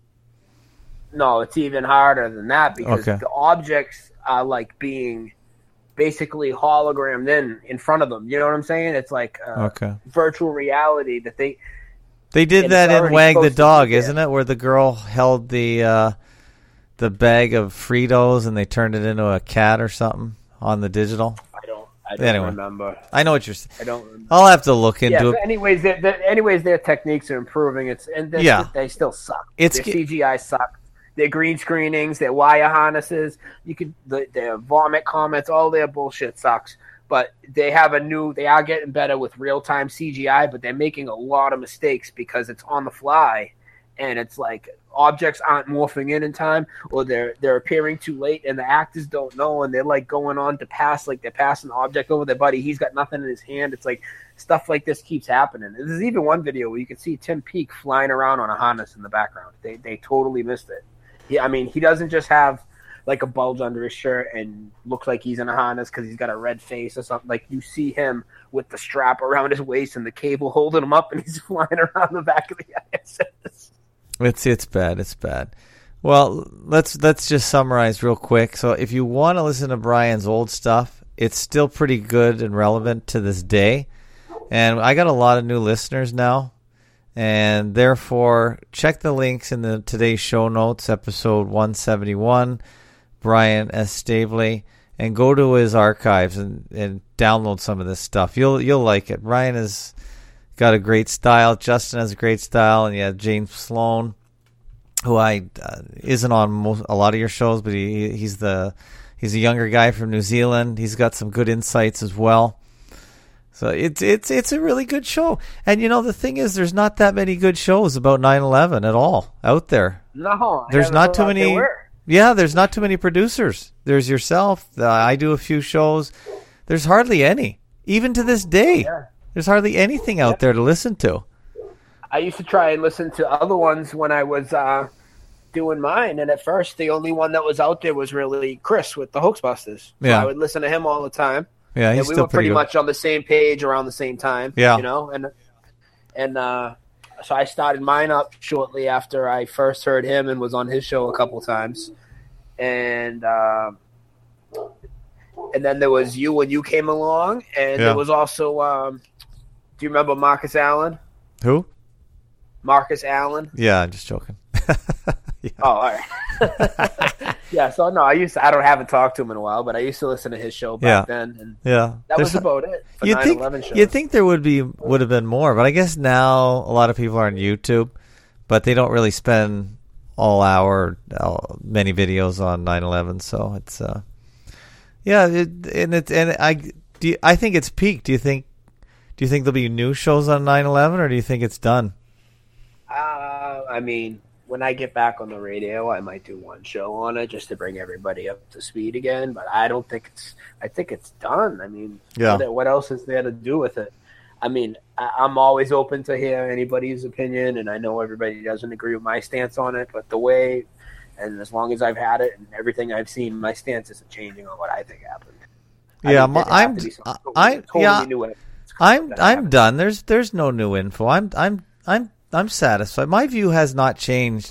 No, it's even harder than that because the objects are like being basically hologrammed in front of them. You know what I'm saying? It's like virtual reality that they did that in Wag the Dog, isn't it? Where the girl held the bag of Fritos and they turned it into a cat or something on the digital. I don't remember. I know what you're saying. I don't remember. I'll have to look into it. Anyways, their techniques are improving. They still suck. Their CGI sucks. Their green screenings, their wire harnesses, their vomit comments, all their bullshit sucks. But they are getting better with real-time CGI, but they're making a lot of mistakes because it's on the fly, and it's like objects aren't morphing in time, or they're appearing too late, and the actors don't know, and they're like going on to pass, like they're passing the object over their buddy. He's got nothing in his hand. It's like stuff like this keeps happening. There's even one video where you can see Tim Peake flying around on a harness in the background. They totally missed it. He doesn't just have like a bulge under his shirt and looks like he's in a harness because he's got a red face or something. Like you see him with the strap around his waist and the cable holding him up, and he's flying around the back of the ISS. It's bad. It's bad. Well, let's just summarize real quick. So if you want to listen to Brian's old stuff, it's still pretty good and relevant to this day. And I got a lot of new listeners now. And therefore, check the links in today's show notes, episode 171, Brian S. Stavely, and go to his archives and download some of this stuff. You'll like it. Brian has got a great style. Justin has a great style, and you have James Sloan, who isn't on a lot of your shows, but he's a younger guy from New Zealand. He's got some good insights as well. So it's a really good show. And, the thing is, there's not that many good shows about 9/11 at all out there. No. There's not too many. Yeah, there's not too many producers. There's yourself. I do a few shows. There's hardly any. Even to this day, there's hardly anything out there to listen to. I used to try and listen to other ones when I was doing mine. And at first, the only one that was out there was really Chris with the Hoaxbusters. So I would listen to him all the time. Yeah, and we were pretty much on the same page around the same time. Yeah. And so I started mine up shortly after I first heard him and was on his show a couple times. And then there was you when you came along, and there was also do you remember Marcus Allen? Who? Marcus Allen? Yeah, I'm just joking. Yeah. Oh, all right. Yeah, so no, I haven't talked to him in a while, but I used to listen to his show back then, and that was about it for 9/11 shows. You'd think there would have been more, but I guess now a lot of people are on YouTube, but they don't really spend many videos on 9/11, so it's I think it's peaked. Do you think there'll be new shows on 9/11, or do you think it's done? I mean, when I get back on the radio, I might do one show on it just to bring everybody up to speed again. But I think it's done. I mean, what else is there to do with it? I mean, I'm always open to hear anybody's opinion, and I know everybody doesn't agree with my stance on it. But and as long as I've had it and everything I've seen, my stance isn't changing on what I think happened. I'm done. There's no new info. I'm satisfied. My view has not changed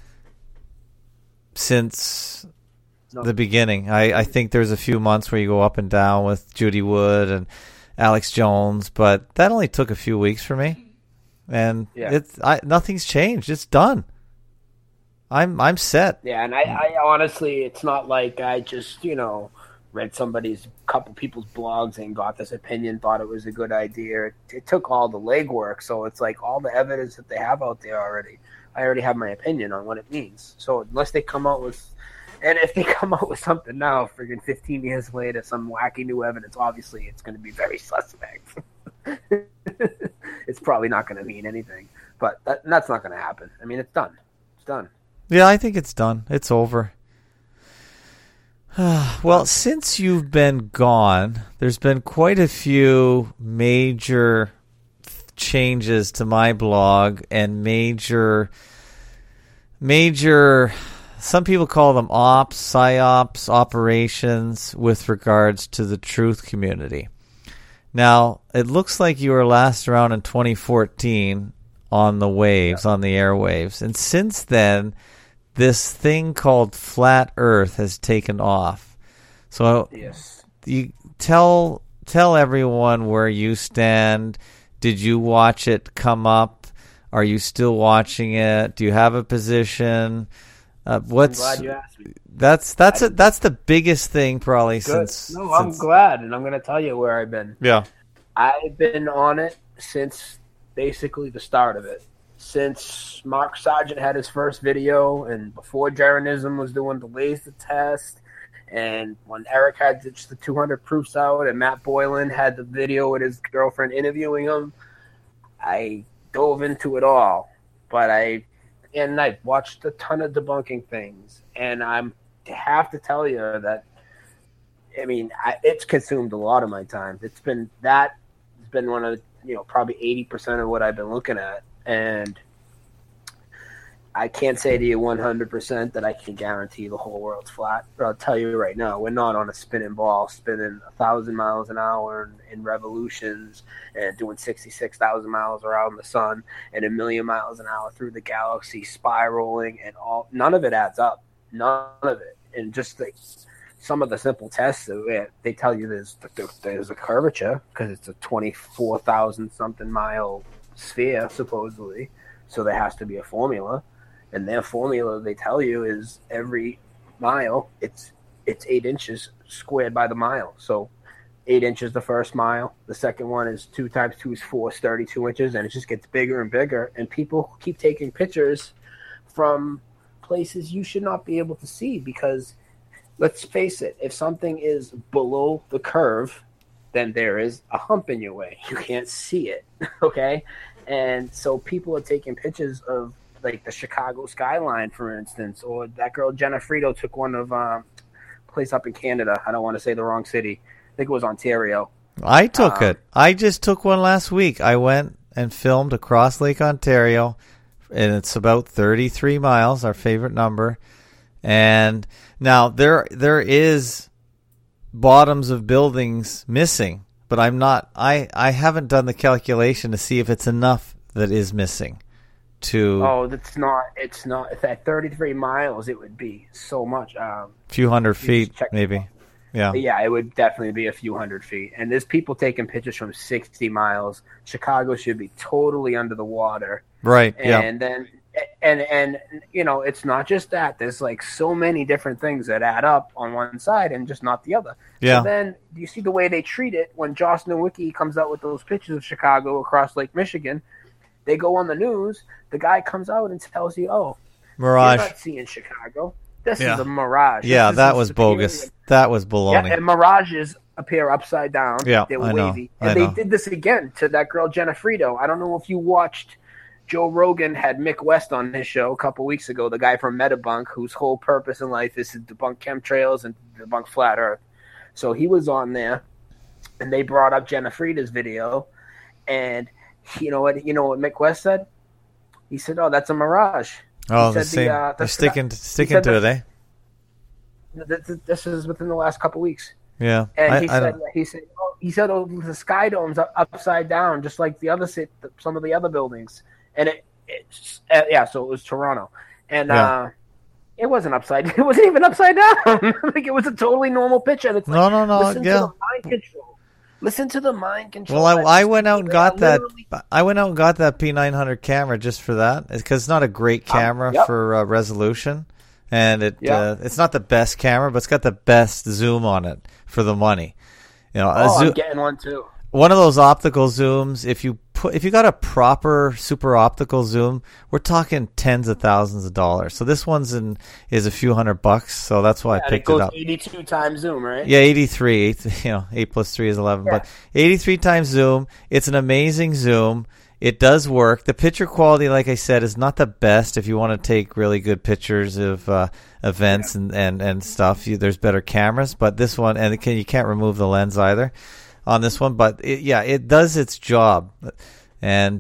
since the beginning. I think there's a few months where you go up and down with Judy Wood and Alex Jones, but that only took a few weeks for me. And nothing's changed. It's done. I'm set. Yeah, and I honestly, it's not like I just, read couple people's blogs and got this opinion, thought it was a good idea. It took all the legwork, so it's like all the evidence that they have out there already. I already have my opinion on what it means. So unless they come out with, and if they come out with something now, friggin' 15 years later, some wacky new evidence, obviously it's going to be very suspect. It's probably not going to mean anything, but that's not going to happen. I mean, it's done. It's done. Yeah, I think it's done. It's over. Well, since you've been gone, there's been quite a few major changes to my blog and major, some people call them psyops, operations with regards to the truth community. Now, it looks like you were last around in 2014 on the waves, on the airwaves. And since then, this thing called Flat Earth has taken off. So yes. You tell everyone where you stand. Did you watch it come up? Are you still watching it? Do you have a position? I'm glad you asked me. That's the biggest thing probably Good. since. No, I'm glad, and I'm going to tell you where I've been. Yeah, I've been on it since basically the start of it. Since Mark Sargent had his first video, and before Jeranism was doing the laser test, and when Eric had just the 200 proofs out, and Matt Boylan had the video with his girlfriend interviewing him, I dove into it all. But I watched a ton of debunking things, and I have to tell you that, I mean, it's consumed a lot of my time. It's been one of, probably 80% of what I've been looking at. And I can't say to you 100% that I can guarantee the whole world's flat. But I'll tell you right now, we're not on a spinning ball, spinning 1,000 miles an hour in revolutions and doing 66,000 miles around the sun and 1,000,000 miles an hour through the galaxy, spiraling and all. None of it adds up. None of it. And just some of the simple tests, they tell you there's a curvature because it's a 24,000 something mile sphere supposedly, so there has to be a formula, and their formula they tell you is every mile it's 8 inches squared by the mile. So 8 inches the first mile, the second one is 2 times 2 is 4, is 32 inches, and it just gets bigger and bigger, and people keep taking pictures from places you should not be able to see, because let's face it, if something is below the curve, then there is a hump in your way. You can't see it, okay? And so people are taking pictures of, like, the Chicago skyline, for instance, or that girl Jenna Frito took one of a place up in Canada. I don't want to say the wrong city. I think it was Ontario. I took it. I just took one last week. I went and filmed across Lake Ontario, and it's about 33 miles, our favorite number. And now there is bottoms of buildings missing, but I haven't done the calculation to see if it's enough that is missing to. Oh, it's not. If at 33 miles, it would be so much. A few hundred feet, maybe. Yeah. Yeah, it would definitely be a few hundred feet. And there's people taking pictures from 60 miles. Chicago should be totally under the water. Right. And then, and it's not just that. There's like so many different things that add up on one side and just not the other. Yeah. So then you see the way they treat it when Joss Nowicki comes out with those pictures of Chicago across Lake Michigan. They go on the news. The guy comes out and tells you, "Oh, mirage. You're not seeing Chicago. This is a mirage." Yeah, that was bogus. That was baloney. Yeah, and mirages appear upside down. Yeah, they were I know. wavy. And they did this again to that girl Jenna Frito. I don't know if you watched. Joe Rogan had Mick West on his show a couple weeks ago, the guy from Metabunk, whose whole purpose in life is to debunk chemtrails and debunk flat Earth. So he was on there, and they brought up Jenna Frito's video, and you know what Mick West said? He said, "Oh, that's a mirage." Oh, the same. They're sticking to it, eh? This is within the last couple weeks. Yeah, and he said, the Sky Dome's upside down, just like some of the other buildings. And so it was Toronto, and it wasn't upside. It wasn't even upside down. Like, it was a totally normal picture. And it's like, no. Listen to the mind control. Listen to the mind control. Well, I went out and got that. I went out and got that P900 camera just for that, because it's not a great camera for resolution, and it's not the best camera, but it's got the best zoom on it for the money. I'm getting one too. One of those optical zooms, if you got a proper super optical zoom, we're talking tens of thousands of dollars. So this one's is a few $100, so that's why I picked it up. 82 times zoom, right? Yeah, 83. 8 plus 3 is 11, but 83 times zoom. It's an amazing zoom. It does work. The picture quality, like I said, is not the best. If you want to take really good pictures of events and stuff, there's better cameras. But this one, and you can't remove the lens either on this one. But it does its job, and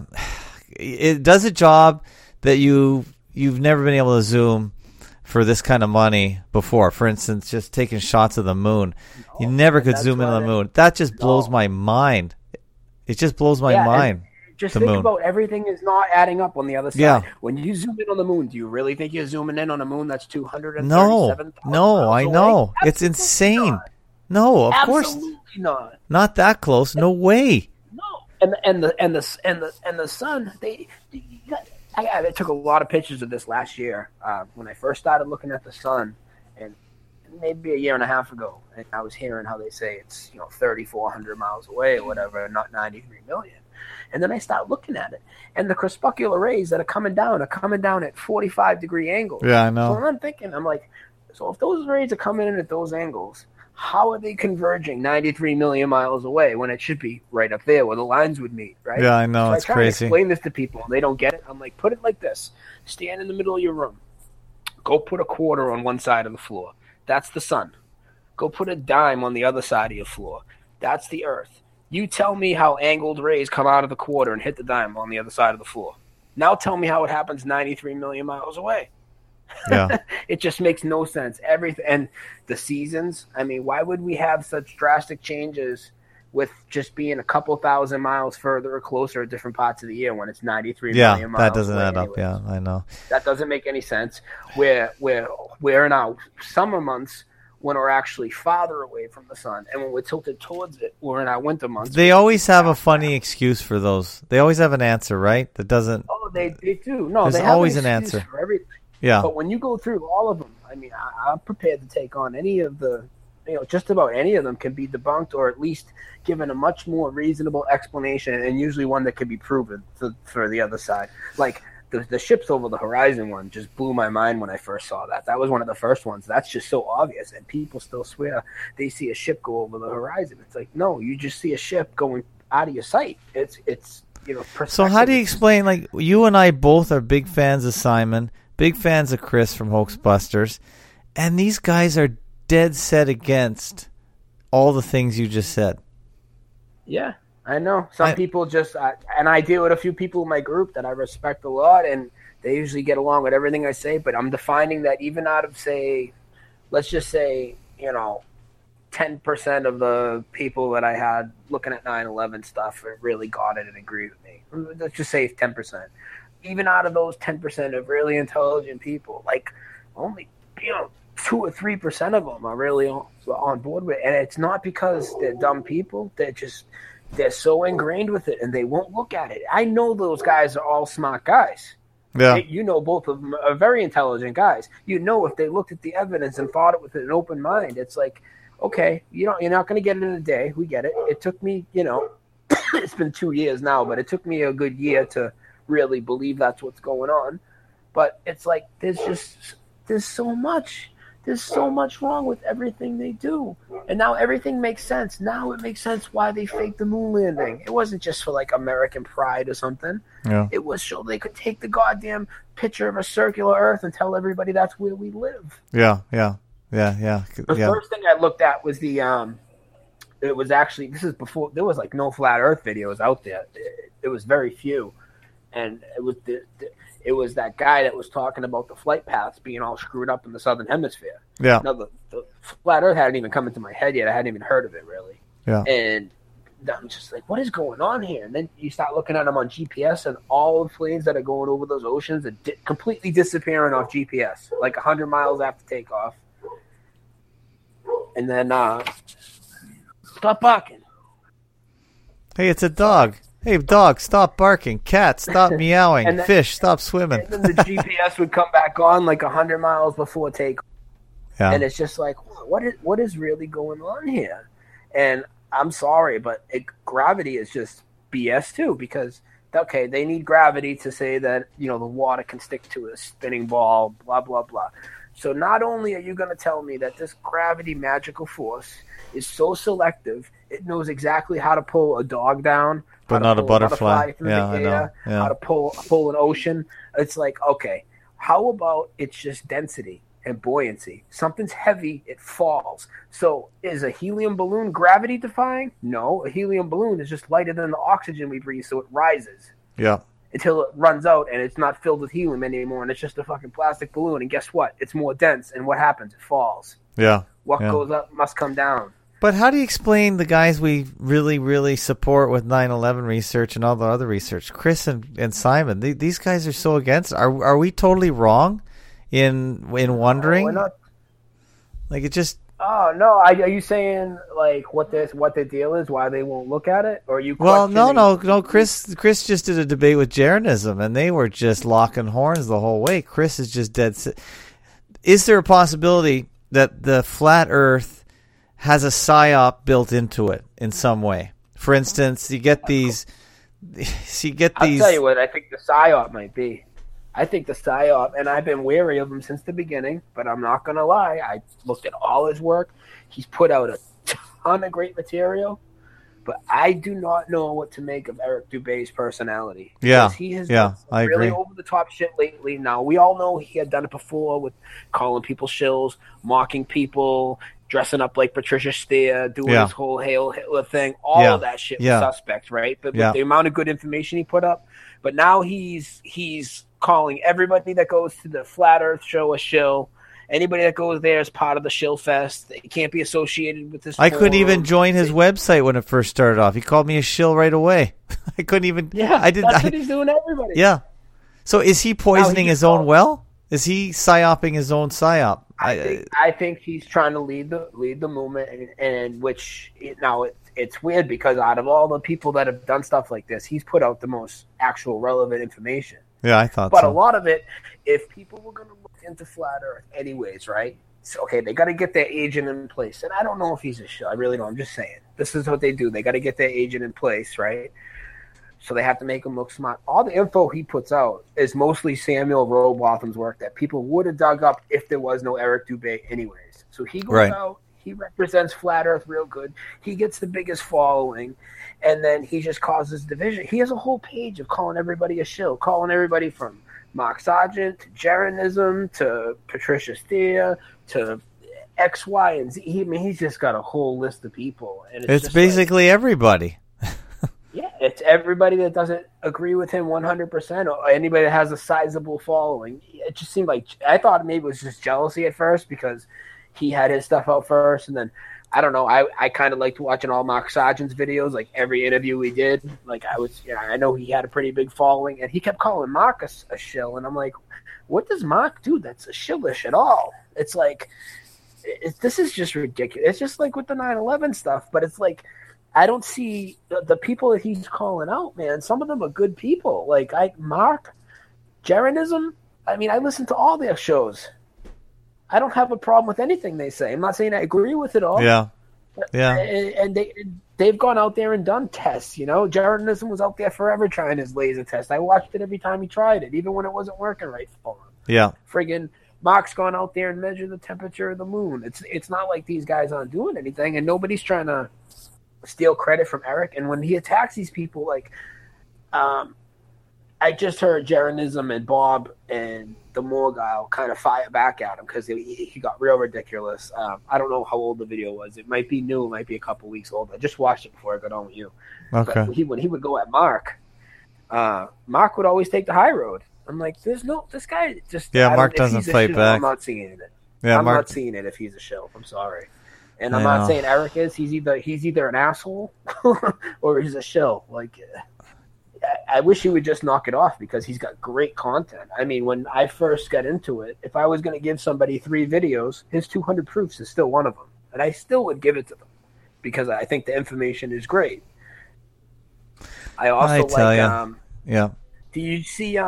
it does a job that you've never been able to zoom for this kind of money before. For instance, just taking shots of the moon, you never could zoom in on the moon. That just blows my mind. It just blows my mind. Just think about everything is not adding up on the other side. Yeah. When you zoom in on the moon, do you really think you're zooming in on a moon that's 237,000 No, I know. Absolutely it's insane. Not. No, of course not. Not that close. No way. No. And the sun. I took a lot of pictures of this last year when I first started looking at the sun, and maybe a year and a half ago, and I was hearing how they say it's 3,400 miles away or whatever, not 93 million. And then I start looking at it, and the crepuscular rays that are coming down at 45-degree angles. Yeah, I know. So I'm thinking, I'm like, so if those rays are coming in at those angles, how are they converging 93 million miles away when it should be right up there where the lines would meet, right? Yeah, I know. It's crazy. I try to explain this to people. They don't get it. I'm like, put it like this. Stand in the middle of your room. Go put a quarter on one side of the floor. That's the sun. Go put a dime on the other side of your floor. That's the earth. You tell me how angled rays come out of the quarter and hit the dime on the other side of the floor. Now tell me how it happens 93 million miles away. Yeah. It just makes no sense. Everything, and the seasons. I mean, why would we have such drastic changes with just being a couple thousand miles further or closer at different parts of the year when it's 93 million miles? Yeah, that doesn't add anyways. up. Yeah, I know. That doesn't make any sense. We're in our summer months when we're actually farther away from the sun, and when we're tilted towards it, we're in our winter months. They always have a funny excuse for those. They always have an answer, right? That doesn't. Oh, they do. No, there's they have always an answer for everything. Yeah. But when you go through all of them, I mean, I'm prepared to take on any of the, just about any of them can be debunked or at least given a much more reasonable explanation, and usually one that can be proven for the other side. Like the ships over the horizon one just blew my mind when I first saw that. That was one of the first ones. That's just so obvious, and people still swear they see a ship go over the horizon. It's like, no, you just see a ship going out of your sight. It's So how do you explain, like, you and I both are big fans of Simon, big fans of Chris from Hoaxbusters, and these guys are dead set against all the things you just said. Yeah, I know. Some people just, and I deal with a few people in my group that I respect a lot, and they usually get along with everything I say, but I'm defining that even out of, say, let's just say, 10% of the people that I had looking at 9/11 stuff really got it and agreed with me. Let's just say 10%. Even out of those 10% of really intelligent people, like only 2 or 3% of them are really on board with it. And it's not because they're dumb people. They're so ingrained with it, and they won't look at it. I know those guys are all smart guys. Yeah. Both of them are very intelligent guys. If they looked at the evidence and thought it with an open mind, it's like, okay, you're not going to get it in a day. We get it. It took me, it's been 2 years now, but it took me a good year to really believe that's what's going on. But it's like there's so much wrong with everything they do, and now everything makes sense. Now it makes sense why they faked the moon landing. It wasn't just for like American pride or something. Yeah. It was so they could take the goddamn picture of a circular Earth and tell everybody that's where we live. Yeah. The first thing I looked at was it was actually, this is before there was like no flat Earth videos out there. It was very few. And it was that guy that was talking about the flight paths being all screwed up in the southern hemisphere. Yeah. Now, the flat Earth hadn't even come into my head yet. I hadn't even heard of it, really. Yeah. And I'm just like, what is going on here? And then you start looking at them on GPS, and all the planes that are going over those oceans are completely disappearing off GPS, like 100 miles after takeoff. And then stop barking. Hey, it's a dog. Hey, dog, stop barking. Cat, stop meowing. And then, Fish, stop swimming. and then the GPS would come back on like 100 miles before takeoff. Yeah. And it's just like, what is really going on here? And I'm sorry, but gravity is just BS too, because okay, they need gravity to say that, the water can stick to a spinning ball, blah, blah, blah. So not only are you going to tell me that this gravity magical force is so selective, it knows exactly how to pull a dog down, but not a butterfly through the air, I know. Yeah. how to pull an ocean. It's like, okay, how about it's just density and buoyancy? Something's heavy, it falls. So is a helium balloon gravity defying? No, a helium balloon is just lighter than the oxygen we breathe, so it rises. Yeah. Until it runs out and it's not filled with helium anymore, and it's just a fucking plastic balloon. And guess what? It's more dense, and what happens? It falls. Yeah. What goes up must come down. But how do you explain the guys we really, really support with 9/11 research and all the other research? Chris and Simon, these guys are so against. Are we totally wrong in wondering? No, we're not. Like it just. Oh no! Are you saying like what the deal is? Why they won't look at it? Or are you? Well, no. Chris just did a debate with Jeranism, and they were just locking horns the whole way. Chris is just dead. Is there a possibility that the flat Earth has a psyop built into it in some way? For instance, you get these. I'll tell you what I think the psyop might be. I think the psyop, and I've been wary of him since the beginning, but I'm not going to lie. I looked at all his work. He's put out a ton of great material, but I do not know what to make of Eric Dubé's personality. Yeah, he has done really over-the-top shit lately. Now, we all know he had done it before with calling people shills, mocking people, dressing up like Patricia Steer, doing his whole Hail Hitler thing. All of that shit was suspect, right? But with the amount of good information he put up. But now he's calling everybody that goes to the Flat Earth show a shill. Anybody that goes there is part of the shill fest. They can't be associated with this. I couldn't even join his website when it first started off. He called me a shill right away. I couldn't even. Yeah, that's what he's doing to everybody. Yeah. So is he poisoning his own well? Is he psyoping his own psyop? I think he's trying to lead the movement, and which now it's weird because out of all the people that have done stuff like this, he's put out the most actual relevant information. Yeah, I thought but so. But a lot of it, if people were going to look into Flat Earth anyways, right? So, okay, they got to get their agent in place. And I don't know if he's a shill. I really don't. I'm just saying. This is what they do. They got to get their agent in place, right? So they have to make him look smart. All the info he puts out is mostly Samuel Rowbotham's work that people would have dug up if there was no Eric Dubé anyways. So he goes out. He represents Flat Earth real good. He gets the biggest following. And then he just causes division. He has a whole page of calling everybody a shill, calling everybody from Mark Sargent to Jeranism to Patricia Steer to X, Y, and Z. He's just got a whole list of people. And it's basically everybody. Yeah, it's everybody that doesn't agree with him 100% or anybody that has a sizable following. It just seemed like I thought maybe it was just jealousy at first because he had his stuff out first, and then I don't know. I kind of liked watching all Mark Sargent's videos, like every interview he did. Like I know he had a pretty big following, and he kept calling Mark a shill, and I'm like, what does Mark do that's a shillish at all? It's like, this is just ridiculous. It's just like with the 9/11 stuff, but it's like I don't see the people that he's calling out, man. Some of them are good people. Like Mark, Jeranism. I mean, I listen to all their shows. I don't have a problem with anything they say. I'm not saying I agree with it all. Yeah. And they've gone out there and done tests, Jeranism was out there forever trying his laser test. I watched it every time he tried it, even when it wasn't working right for him. Yeah. Friggin' Mark's gone out there and measured the temperature of the moon. It's not like these guys aren't doing anything, and nobody's trying to steal credit from Eric. And when he attacks these people, like, I just heard Jeranism and Bob and the Morgile kind of fire back at him because he got real ridiculous. I don't know how old the video was. It might be new. It might be a couple weeks old. I just watched it before I got on with you. Okay. But when he would go at Mark, Mark would always take the high road. I'm like, this guy just... Yeah, Mark doesn't fight back. I'm not seeing it. Yeah, I'm not seeing it if he's a shill. I'm sorry. And I'm not saying Eric is. He's either an asshole or he's a shill. Like... I wish he would just knock it off because he's got great content. I mean, when I first got into it, if I was going to give somebody 3 videos, his 200 proofs is still one of them. And I still would give it to them because I think the information is great. I also like. Yeah. Do you see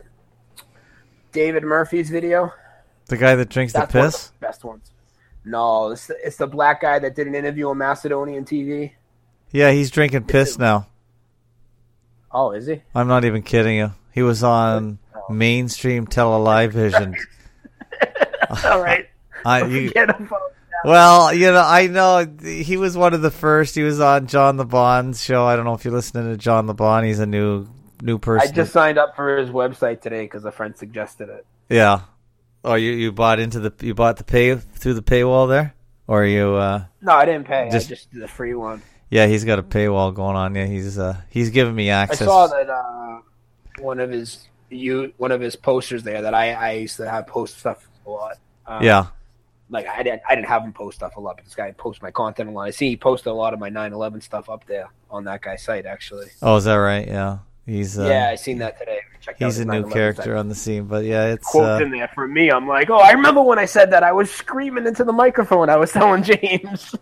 David Murphy's video? The guy that drinks the piss? One of the best ones. No, it's the black guy that did an interview on Macedonian TV. Yeah, he's drinking piss now. Oh, is he? I'm not even kidding you. He was on mainstream television. All right. Well, I know he was one of the first. He was on John LeBon's show. I don't know if you're listening to John LeBon. He's a new person. I just signed up for his website today because a friend suggested it. Yeah. Oh, you bought the pay through the paywall there, or you? No, I didn't pay. I just did the free one. Yeah, he's got a paywall going on. Yeah, he's giving me access. I saw that one of his posters there that I used to have post stuff a lot. Yeah. Like I didn't have him post stuff a lot, but this guy posts my content a lot. I see he posted a lot of my 9/11 stuff up there on that guy's site actually. Oh, is that right? Yeah. I seen that today. He's a new character on the scene, but yeah, it's quotes in there for me. I'm like, I remember when I said that. I was screaming into the microphone. I was telling James.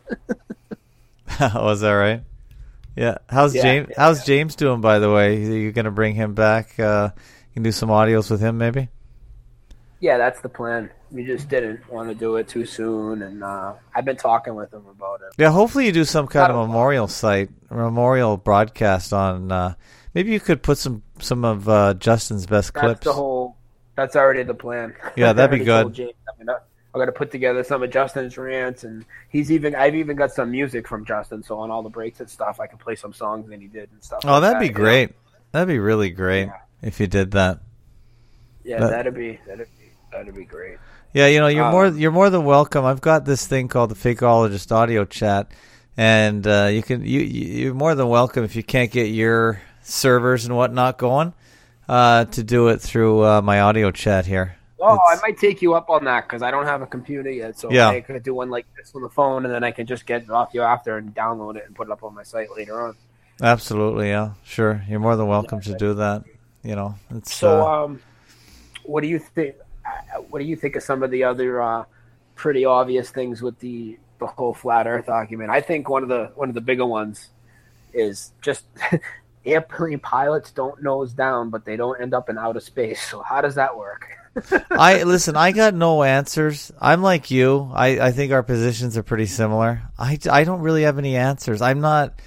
Was that right? Yeah. How's James doing? By the way, are you gonna bring him back? You can do some audios with him, maybe. Yeah, that's the plan. We just didn't want to do it too soon, and I've been talking with him about it. Yeah, hopefully you do some kind of memorial broadcast on. Maybe you could put some of Justin's best clips. That's already the plan. Yeah, that'd be good. James, I'm gonna put together some of Justin's rants, and I've even got some music from Justin. So on all the breaks and stuff, I can play some songs that he did and stuff. Oh, that'd be great. That'd be really great if you did that. Yeah, that'd be great. Yeah, you're more than welcome. I've got this thing called the Fakeologist audio chat, and you're more than welcome if you can't get your servers and whatnot going to do it through my audio chat here. Oh, I might take you up on that because I don't have a computer yet, so I could do one like this on the phone, and then I can just get it off you after and download it and put it up on my site later on. Absolutely, yeah, sure. You're more than welcome to do that. It's so. What do you think? What do you think of some of the other pretty obvious things with the whole flat Earth argument? I think one of the bigger ones is just airplane pilots don't nose down, but they don't end up in outer space. So how does that work? I got no answers. I'm like you. I think our positions are pretty similar. I don't really have any answers. I'm not.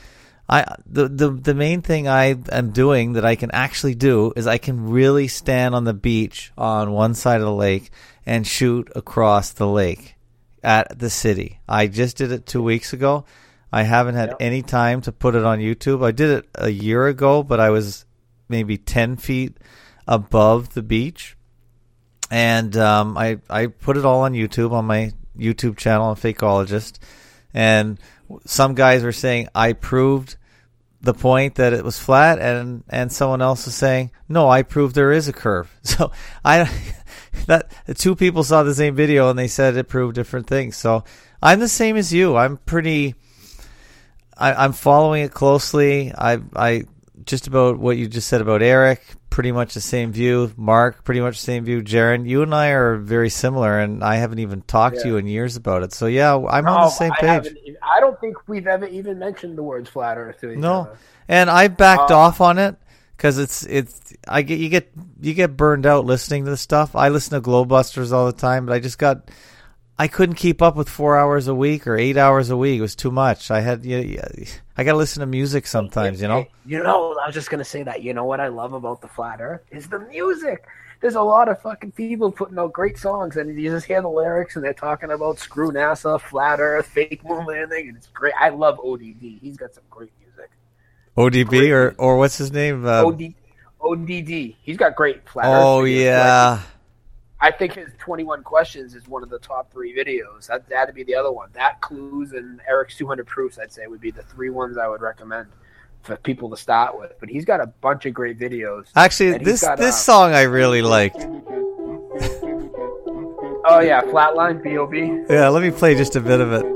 The main thing I am doing that I can actually do is I can really stand on the beach on one side of the lake and shoot across the lake at the city. I just did it 2 weeks ago. I haven't had any time to put it on YouTube. I did it a year ago, but I was maybe 10 feet above the beach. And I put it all on YouTube, on my YouTube channel on Fakeologist. And some guys were saying I proved the point that it was flat, and someone else was saying, no, I proved there is a curve. So two people saw the same video and they said it proved different things. So I'm the same as you. I'm following it closely. I just about what you just said about Eric, pretty much the same view. Mark, pretty much the same view. Jaron, you and I are very similar, and I haven't even talked to you in years about it. So yeah, I'm on the same page. I don't think we've ever even mentioned the words flat Earth to each other. And I backed off on it because you get burned out listening to this stuff. I listen to Glowbusters all the time, but I couldn't keep up with 4 hours a week or 8 hours a week. It was too much. I got to listen to music sometimes, I was just going to say that. You know what I love about the flat Earth is the music. There's a lot of fucking people putting out great songs, and you just hear the lyrics, and they're talking about screw NASA, flat Earth, fake moon landing, and it's great. I love ODD. He's got some great music. ODB or what's his name? ODD. He's got great flat Earth. Oh, yeah. I think his 21 Questions is one of the top 3 videos. That'd be the other one. That, Clues, and Eric's 200 Proofs, I'd say, would be the 3 ones I would recommend for people to start with. But he's got a bunch of great videos. Actually, this song I really like. Oh, yeah, Flatline, B.O.B. Yeah, let me play just a bit of it.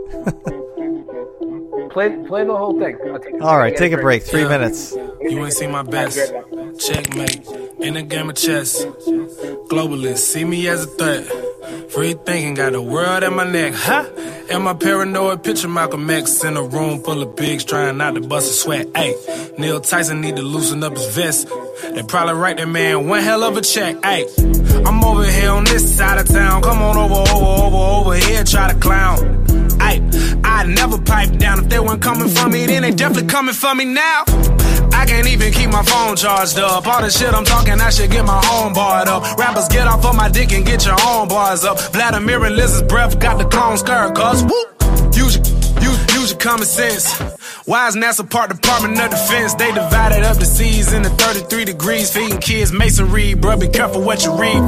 Play the whole thing. All right, take a break. 3 minutes. You ain't seen my best. Checkmate. In a game of chess. Globalists see me as a threat. Free thinking, got the world at my neck. Ha! Am I paranoid? Picture Malcolm X in a room full of bigs trying not to bust a sweat. Ayy, Neil Tyson need to loosen up his vest. They probably write that man one hell of a check. Ayy, I'm over here on this side of town. Come on over here, try to clown. Ayy, I never pipe down. If they weren't coming for me, then they definitely coming for me now. I can't even keep my phone charged up. All the shit I'm talking, I should get my own barred up. Rappers, get off of my dick and get your own bars up. Vladimir and Liz's breath got the clone skirt, cuz whoop. Use your common sense. Why is NASA Part Department of Defense? They divided up the seas into 33 degrees, feeding kids masonry. Bruh, be careful what you read.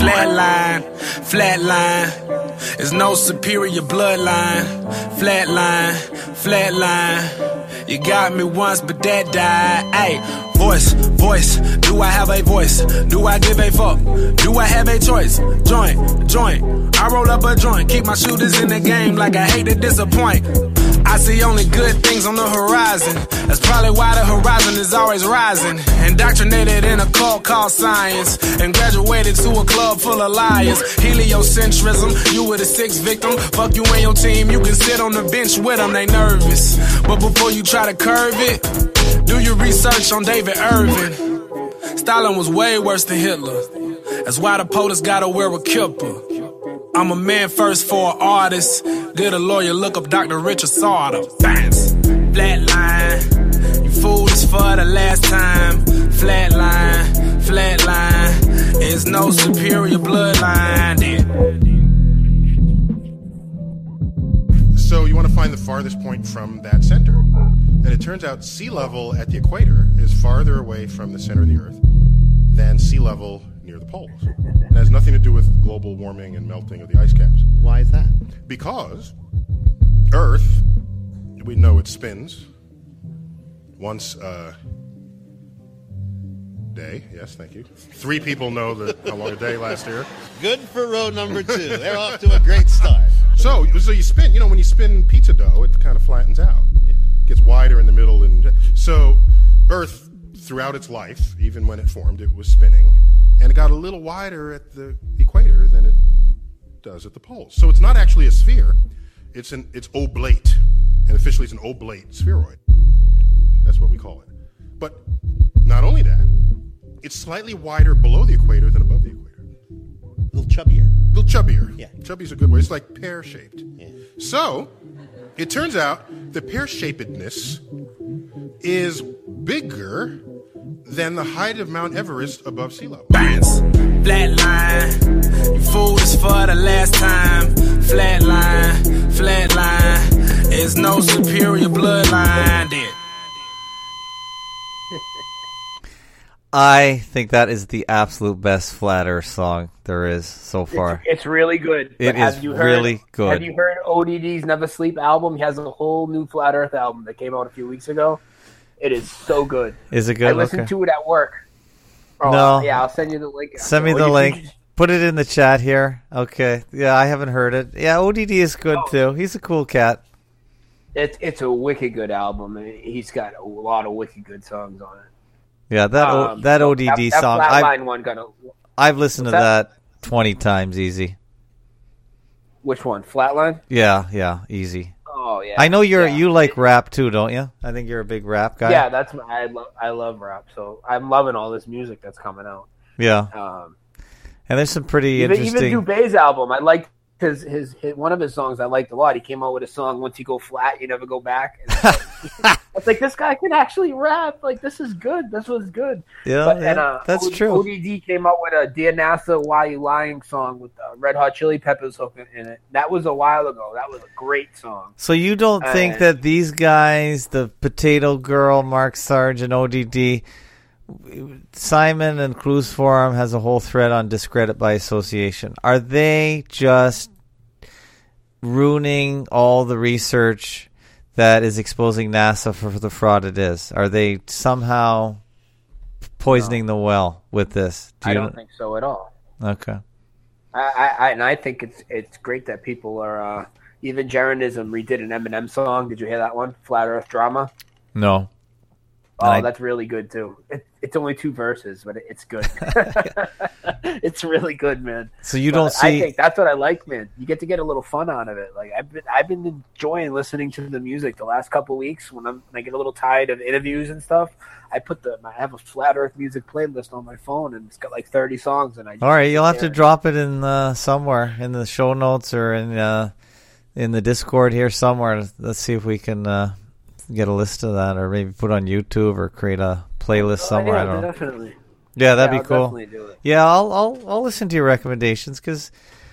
Flatline. There's no superior bloodline. Flatline. You got me once, but that died. Ayy, voice. Do I have a voice? Do I give a fuck? Do I have a choice? Joint. I roll up a joint. Keep my shooters in the game like I hate to disappoint. I see only good things on the horizon. That's probably why the horizon is always rising. Indoctrinated in a cult called science. And graduated to a club full of liars. Heliocentrism, you were the sixth victim. Fuck you and your team, you can sit on the bench with them, they nervous. But before you try to curve it, do your research on David Irving. Stalin was way worse than Hitler. That's why the police gotta wear a kipper. I'm a man first for an artist. Did a lawyer look up Dr. Richard Sauter? Bounce. Flatline. You fooled us for the last time. Flatline. Is no superior bloodline there. So you want to find the farthest point from that center. And it turns out sea level at the equator is farther away from the center of the Earth than sea level near the poles. It has nothing to do with global warming and melting of the ice caps. Why is that? Because Earth, we know it spins once a day. Yes, thank you. 3 people know how long a day lasts here. Good for row number 2. They're off to a great start. So you spin, when you spin pizza dough, it kind of flattens out. Yeah. Gets wider in the middle. And so Earth, throughout its life, even when it formed, it was spinning. And it got a little wider at the equator than it does at the poles. So it's not actually a sphere. It's oblate. And officially it's an oblate spheroid. That's what we call it. But not only that, it's slightly wider below the equator than above the equator. A little chubbier. Yeah. Chubby's a good word. It's like pear-shaped. Yeah. So it turns out the pear-shapedness is bigger than the height of Mount Everest above sea level. Bounce. Flatline. You fooled us for the last time. Flatline. Is no superior bloodline there. I think that is the absolute best Flat Earth song there is so far. It's really good. It is really good. Have you heard ODD's Never Sleep album? He has a whole new Flat Earth album that came out a few weeks ago. It is so good. Is it good? I listened to it at work. Oh, no. Yeah, I'll send you the link. Send me the link. Put it in the chat here. Okay. Yeah, I haven't heard it. Yeah, ODD is good too. He's a cool cat. It's a wicked good album. He's got a lot of wicked good songs on it. Yeah, that ODD song. I've listened to that 20 times easy. Which one? Flatline? Yeah, easy. Oh yeah. I know you like rap too, don't you? I think you're a big rap guy. Yeah, I love rap. So I'm loving all this music that's coming out. Yeah. And there's some pretty interesting. Even Dubé's album, I liked his one of his songs I liked a lot. He came out with a song, "Once You Go Flat, You Never Go Back." It's like, this guy can actually rap. Like, this is good. This was good. Yeah, that's true. ODD came out with a "Dear NASA, Why You Lying" song with Red Hot Chili Peppers hook in it. That was a while ago. That was a great song. So you don't think that these guys, the Potato Girl, Mark Sargent, ODD, Simon and Cruise Forum has a whole thread on discredit by association. Are they just ruining all the research that is exposing NASA for the fraud it is? Are they somehow poisoning the well with this? I don't think so at all. Okay. I think it's great that people are even Jaronism redid an Eminem song. Did you hear that one? Flat Earth Drama. No. Oh, that's really good too. It's only 2 verses, but it's good. It's really good, man. So you don't see? I think that's what I like, man. You get to get a little fun out of it. Like I've been enjoying listening to the music the last couple of weeks. When I get a little tired of interviews and stuff, I have a Flat Earth music playlist on my phone, and it's got like 30 songs. And all right, you'll have to drop it in somewhere in the show notes or in the Discord here somewhere. Let's see if we can get a list of that, or maybe put on YouTube or create a playlist somewhere. Yeah, I don't know. Definitely. Yeah, that'd be I'll cool. Definitely do it. Yeah, I'll listen to your recommendations because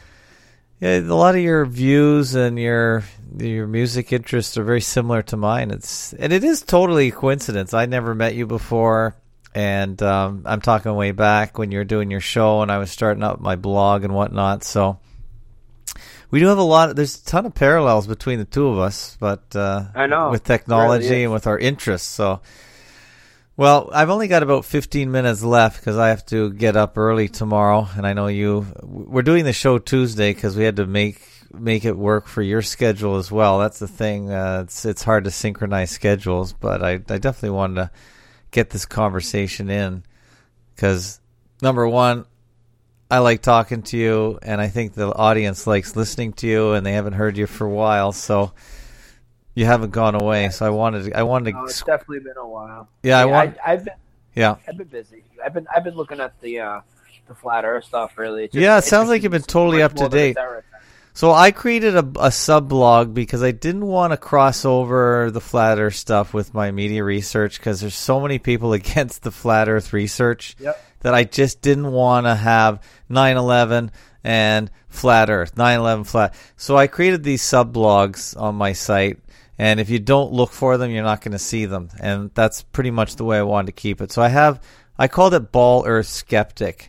a lot of your views and your music interests are very similar to mine. It is totally a coincidence. I never met you before, and I'm talking way back when you were doing your show and I was starting up my blog and whatnot. So we do have there's a ton of parallels between the two of us, but I know with technology really and with our interests. So, well, I've only got about 15 minutes left because I have to get up early tomorrow, and I know we're doing the show Tuesday because we had to make it work for your schedule as well. That's the thing. It's hard to synchronize schedules, but I definitely wanted to get this conversation in because, number one, I like talking to you, and I think the audience likes listening to you, and they haven't heard you for a while, so you haven't gone away. So I wanted to. It's definitely been a while. Yeah, I've been busy. I've been looking at the Flat Earth stuff. Really. It sounds like you've been totally up to date. So I created a sub-blog because I didn't want to cross over the Flat Earth stuff with my media research because there's so many people against the Flat Earth research that I just didn't want to have 9/11 and Flat Earth, 9/11 Flat. So I created these sub-blogs on my site, and if you don't look for them, you're not going to see them. And that's pretty much the way I wanted to keep it. So I called it Ball Earth Skeptic.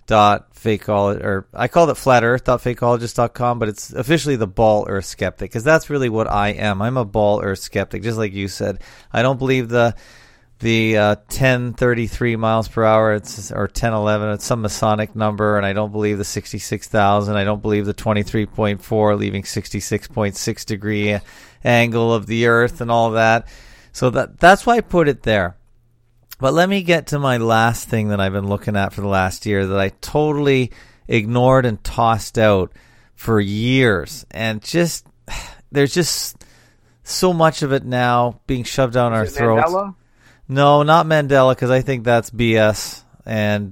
I called it flatearth.fakeologist.com, but it's officially the Ball Earth Skeptic because that's really what I am. I'm a Ball Earth Skeptic, just like you said. I don't believe the 1033 miles per hour or 1011. It's some Masonic number, and I don't believe the 66,000. I don't believe the 23.4 leaving 66.6 degree angle of the Earth and all that. So that's why I put it there. But let me get to my last thing that I've been looking at for the last year that I totally ignored and tossed out for years. And there's just so much of it now being shoved down our throats. Mandela? No, not Mandela, because I think that's BS. And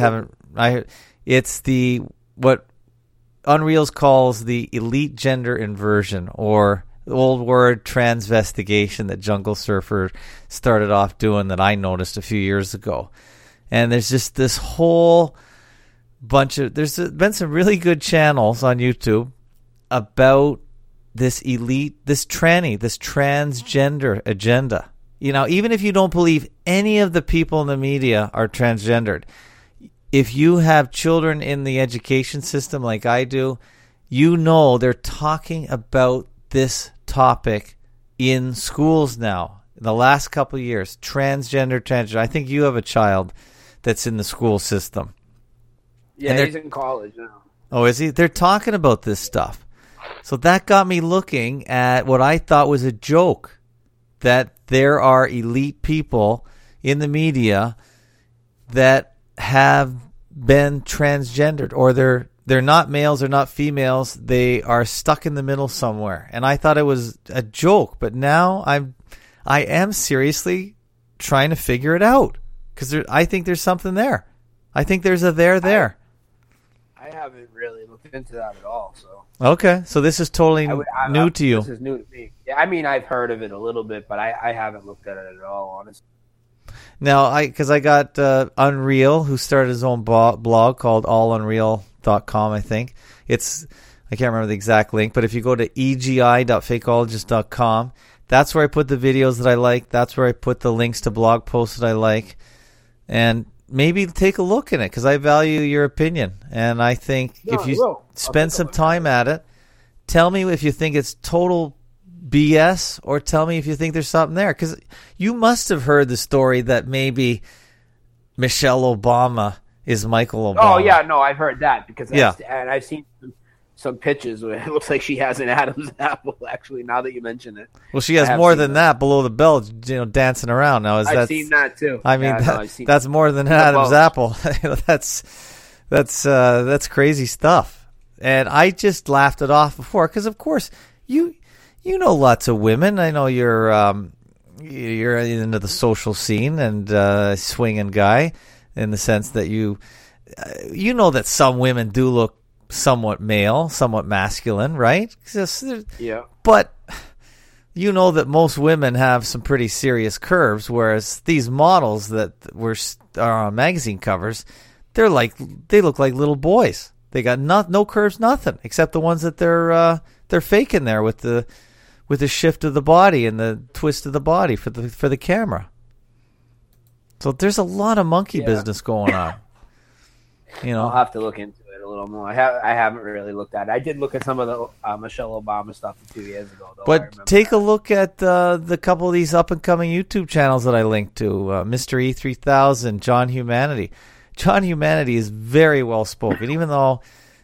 it's what Unreals calls the elite gender inversion, or the old word transvestigation that Jungle Surfer started off doing that I noticed a few years ago. And there's just this whole bunch of... There's been some really good channels on YouTube about this elite, this transgender agenda. You know, even if you don't believe any of the people in the media are transgendered, if you have children in the education system like I do, you know they're talking about this topic in schools now. In the last couple of years, transgender. I think you have a child that's in the school system. Yeah, he's in college now. Oh, is he? They're talking about this stuff. So that got me looking at what I thought was a joke, that there are elite people in the media that have been transgendered, or they're not males, they're not females, they are stuck in the middle somewhere. And I thought it was a joke, but now I am seriously trying to figure it out because I think there's something there. I think there's a there. I haven't really looked into that at all. So okay, so this is totally new to you. This is new to me. Yeah, I mean, I've heard of it a little bit, but I haven't looked at it at all, honestly. Now, I got Unreal, who started his own blog called allunreal.com, I think. I can't remember the exact link, but if you go to egi.fakeologist.com, that's where I put the videos that I like. That's where I put the links to blog posts that I like. And maybe take a look at it because I value your opinion. And I think if you spend some time at it, tell me if you think it's total BS or tell me if you think there's something there. Because you must have heard the story that maybe Michelle Obama is Michael Obama. Oh, yeah, no, I've heard that because I've seen some pictures where it looks like she has an Adam's apple. Actually, now that you mention it, Well, she has more than that below the belt, dancing around. Now, I've seen that too. I mean, that's more than an Adam's apple. That's crazy stuff. And I just laughed it off before because, of course, you know lots of women. I know you're into the social scene and swinging guy in the sense that you know that some women do look somewhat male, somewhat masculine, right? Yeah. But you know that most women have some pretty serious curves, whereas these models that are on magazine covers, they look like little boys. They got no curves, nothing except the ones that they're faking there with the shift of the body and the twist of the body for the camera. So there's a lot of monkey business going on. I'll have to look into it a little more. I haven't really looked at it. I did look at some of the Michelle Obama stuff 2 years ago, though. But take a look at the couple of these up-and-coming YouTube channels that I linked to. Mr. E3000, John Humanity. John Humanity is very well-spoken, even though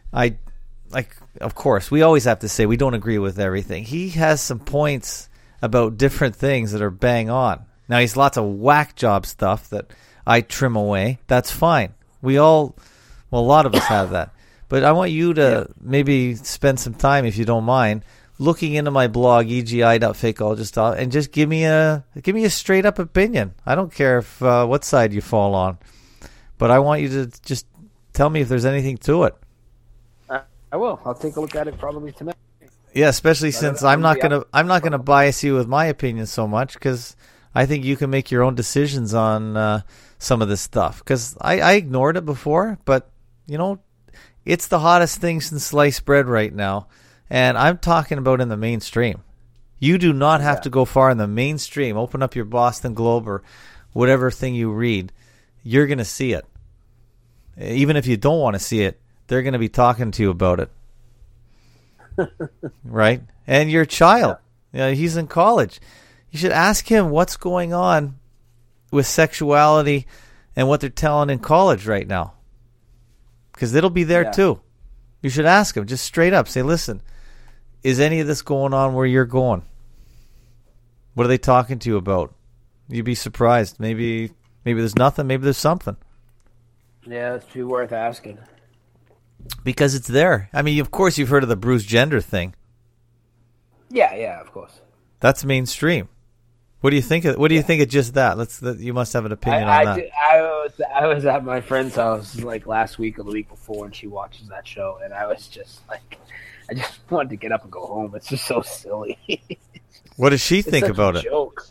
of course, we always have to say we don't agree with everything. He has some points about different things that are bang on. Now, he's lots of whack job stuff that I trim away. That's fine. A lot of us have that. But I want you to maybe spend some time, if you don't mind, looking into my blog, egi.fakeologist, and just give me a straight up opinion. I don't care if what side you fall on, but I want you to just tell me if there's anything to it. I will. I'll take a look at it probably tonight. Yeah, especially since I'm not gonna bias you with my opinion so much, because I think you can make your own decisions on some of this stuff. Because I ignored it before, but it's the hottest thing since sliced bread right now, and I'm talking about in the mainstream. You do not have to go far in the mainstream. Open up your Boston Globe or whatever thing you read. You're going to see it. Even if you don't want to see it, they're going to be talking to you about it. Right? And your child, he's in college. You should ask him what's going on with sexuality and what they're telling in college right now. Because it'll be there too. You should ask him just straight up. Say, listen, is any of this going on where you're going? What are they talking to you about? You'd be surprised. Maybe there's nothing. Maybe there's something. Yeah, it's too worth asking. Because it's there. I mean, of course, you've heard of the Bruce Jenner thing. Yeah, of course. That's mainstream. What do you think? What do you think of just that? You must have an opinion on that. I was at my friend's house like last week or the week before, and she watches that show, and I was just like, I just wanted to get up and go home. It's just so silly. What does she think about it? Joke.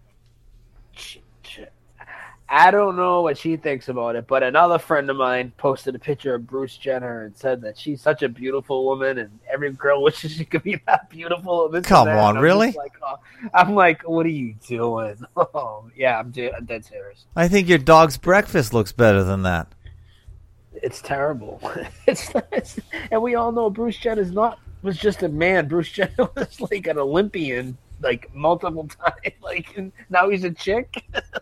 I don't know what she thinks about it, but another friend of mine posted a picture of Bruce Jenner and said that she's such a beautiful woman, and every girl wishes she could be that beautiful. Come on, really? I'm like, what are you doing? Oh, yeah, I'm dead serious. I think your dog's breakfast looks better than that. It's terrible. And we all know Bruce Jenner was just a man. Bruce Jenner was like an Olympian, like multiple times. Like, and now he's a chick.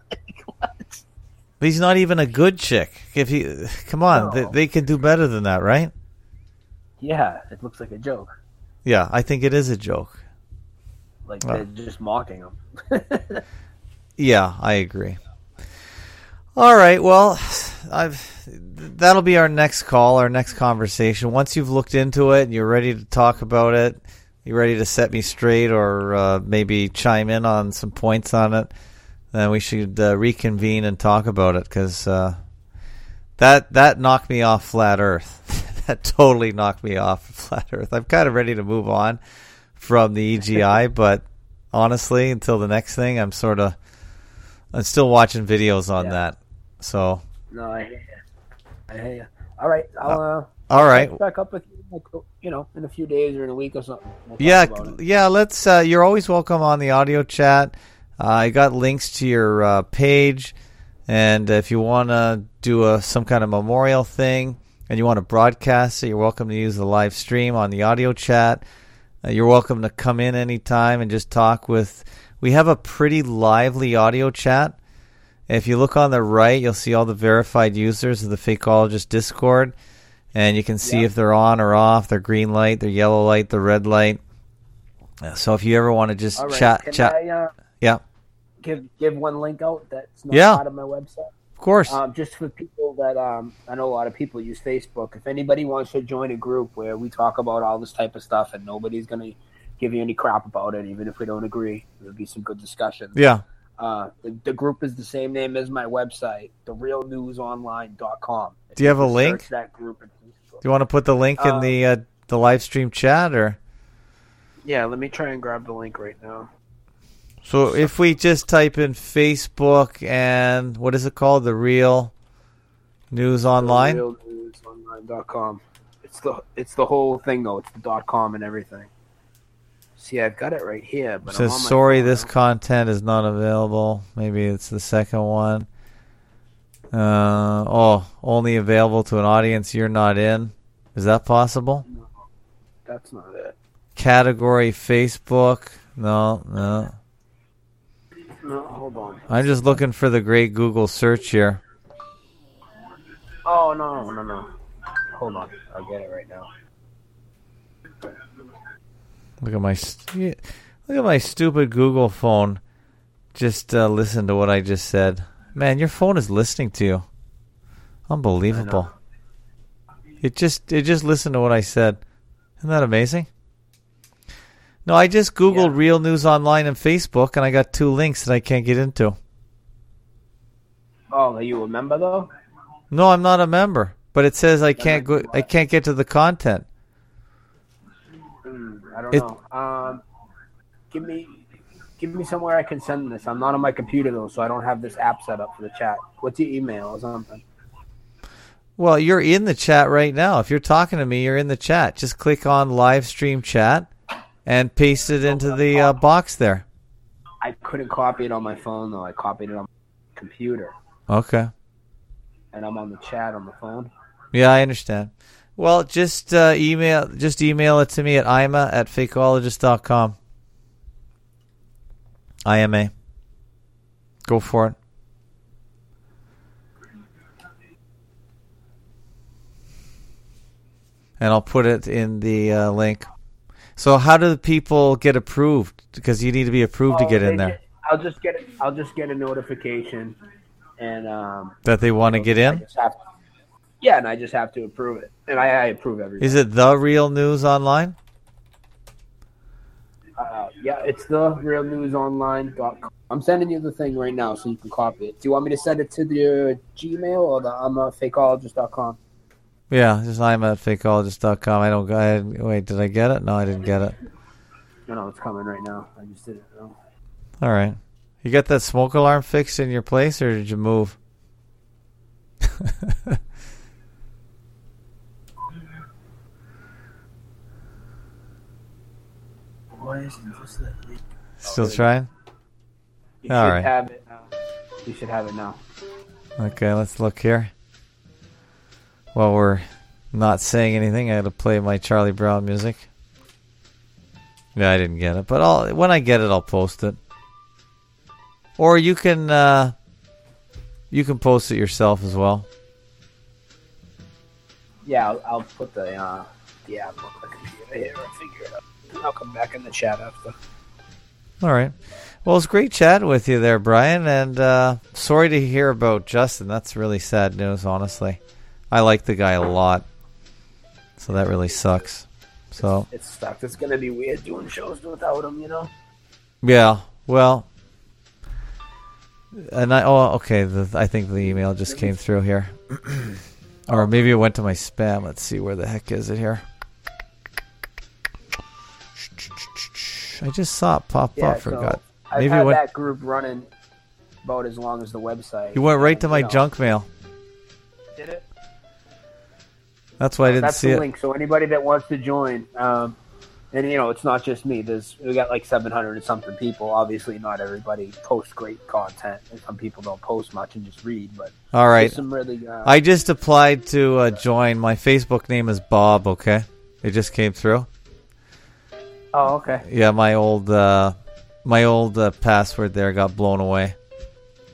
He's not even a good chick. Come on, no. They can do better than that, right? Yeah, it looks like a joke. Yeah, I think it is a joke. Like they're just mocking him. Yeah, I agree. All right, well, that'll be our next call, our next conversation. Once you've looked into it and you're ready to talk about it, you're ready to set me straight or maybe chime in on some points on it, then we should reconvene and talk about it, because that knocked me off flat Earth. That totally knocked me off flat Earth. I'm kind of ready to move on from the EGI, but honestly, until the next thing, I'm still watching videos on that. So no, I hear you. All right, I'll check back up with you, in a few days or in a week or something. We'll talk about it. Let's. You're always welcome on the audio chat. I got links to your page, and if you want to do some kind of memorial thing and you want to broadcast it, you're welcome to use the live stream on the audio chat. You're welcome to come in anytime and just talk with. We have a pretty lively audio chat. If you look on the right, you'll see all the verified users of the Fakeologist Discord, and you can see if they're on or off, their green light, their yellow light, the red light. So if you ever want to just All right. chat. Yeah. Give one link out that's not Yeah. part of my website. Of course. Just for people that I know a lot of people use Facebook. If anybody wants to join a group where we talk about all this type of stuff and nobody's going to give you any crap about it, even if we don't agree, there'll be some good discussions. Yeah. The group is the same name as my website, therealnewsonline.com. Do you have a link? Search that group in Facebook. Do you want to put the link in the live stream chat, or? Yeah, let me try and grab the link right now. So if we just type in Facebook and what is it called? The Real News Online? Realnewsonline.com. It's the whole thing though. It's the .com and everything. See, I've got it right here. But It says, sorry, this content is not available. Maybe it's the second one. Only available to an audience you're not in. Is that possible? No, that's not it. Category Facebook. No. No, hold on. I'm just looking for the great Google search here. Oh, no. Hold on. I'll get it right now. Look at my stupid Google phone. Just listen to what I just said. Man, your phone is listening to you. Unbelievable. It just listened to what I said. Isn't that amazing? No, I just Googled Real News Online and Facebook, and I got 2 links that I can't get into. Oh, are you a member though? No, I'm not a member, but it says I can't go. I can't get to the content. I don't know. Give me somewhere I can send this. I'm not on my computer though, so I don't have this app set up for the chat. What's your email or something? Well, you're in the chat right now. If you're talking to me, you're in the chat. Just click on live stream chat and paste it into the box there. I couldn't copy it on my phone though. I copied it on my computer. Okay. And I'm on the chat on the phone. Yeah, I understand. Well, just email it to me at ima@fakeologist.com. IMA. Go for it. And I'll put it in the link. So how do the people get approved? Because you need to be approved to get in there. I'll just get a notification, and that they want to get in. And I just have to approve it, and I approve everything. Is it The Real News Online? Yeah, it's therealnewsonline.com. I'm sending you the thing right now so you can copy it. Do you want me to send it to your Gmail or the fakeologist.com? Yeah, just ima@fakeologist.com. Wait, did I get it? No, I didn't get it. No, it's coming right now. I just did it. No. All right. You got that smoke alarm fixed in your place, or did you move? Why isn't this that? Still trying? You All should right. have it now. You should have it now. Okay, let's look here. While we're not saying anything, I got to play my Charlie Brown music. Yeah, I didn't get it, but when I get it, I'll post it. Or you can post it yourself as well. Yeah, I'll put the app on the computer here. I'll figure it out. I'll come back in the chat after. All right. Well, it's great chatting with you there, Brian, and sorry to hear about Justin. That's really sad news, honestly. I like the guy a lot, so that really sucks. So it's stuck. It's gonna be weird doing shows without him, you know. Yeah. Well, and I think the email just came through here, or maybe it went to my spam. Let's see, where the heck is it here? I just saw it pop up. Forgot. I've had that group running about as long as the website. You went right to my junk mail. Did it? That's why I didn't see it. That's the link. So anybody that wants to join, and it's not just me. We got like 700 and something people. Obviously, not everybody posts great content, and some people don't post much and just read. But all right, some really. I just applied to join. My Facebook name is Bob. Okay, it just came through. Oh, okay. Yeah, my old password there got blown away,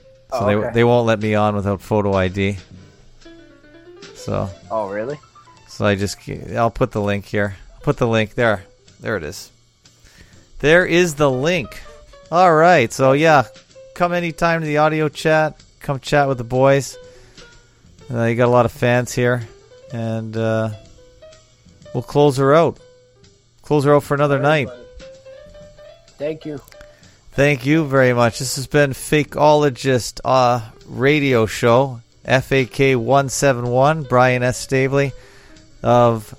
so they won't let me on without photo ID. So. Oh, really? So I'll put the link here. Put the link there. There it is. There is the link. All right. So yeah, come anytime to the audio chat. Come chat with the boys. You got a lot of fans here, and we'll close her out. Close her out for another night. Thank you. Thank you very much. This has been Fakeologist radio show, FAK 171. Brian S. Stavely of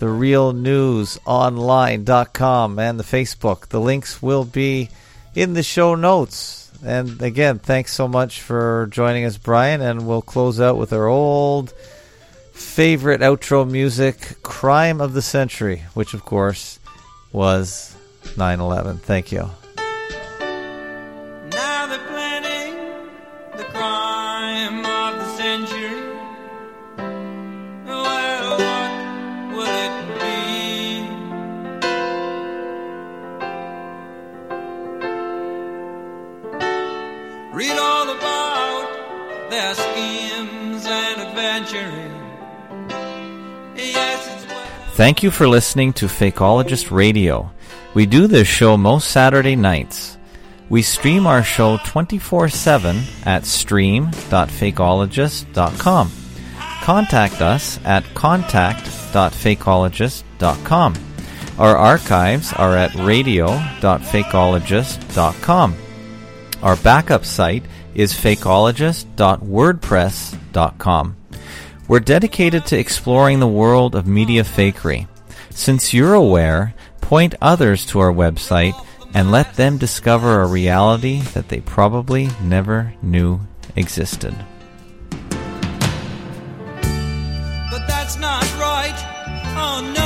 therealnewsonline.com and the Facebook. The links will be in the show notes. And again, thanks so much for joining us, Brian. And we'll close out with our old favorite outro music, Crime of the Century, which of course was 9/11. Thank you. Now they're planning the crime of the century. Well, what will it be? Read all about their schemes and adventuring. Yes, it's Thank you for listening to Fakeologist Radio. We do this show most Saturday nights. We stream our show 24/7 at stream.fakeologist.com. Contact us at contact.fakeologist.com. Our archives are at radio.fakeologist.com. Our backup site is fakeologist.wordpress.com. We're dedicated to exploring the world of media fakery. Since you're aware, point others to our website and let them discover a reality that they probably never knew existed. but that's not right. Oh no.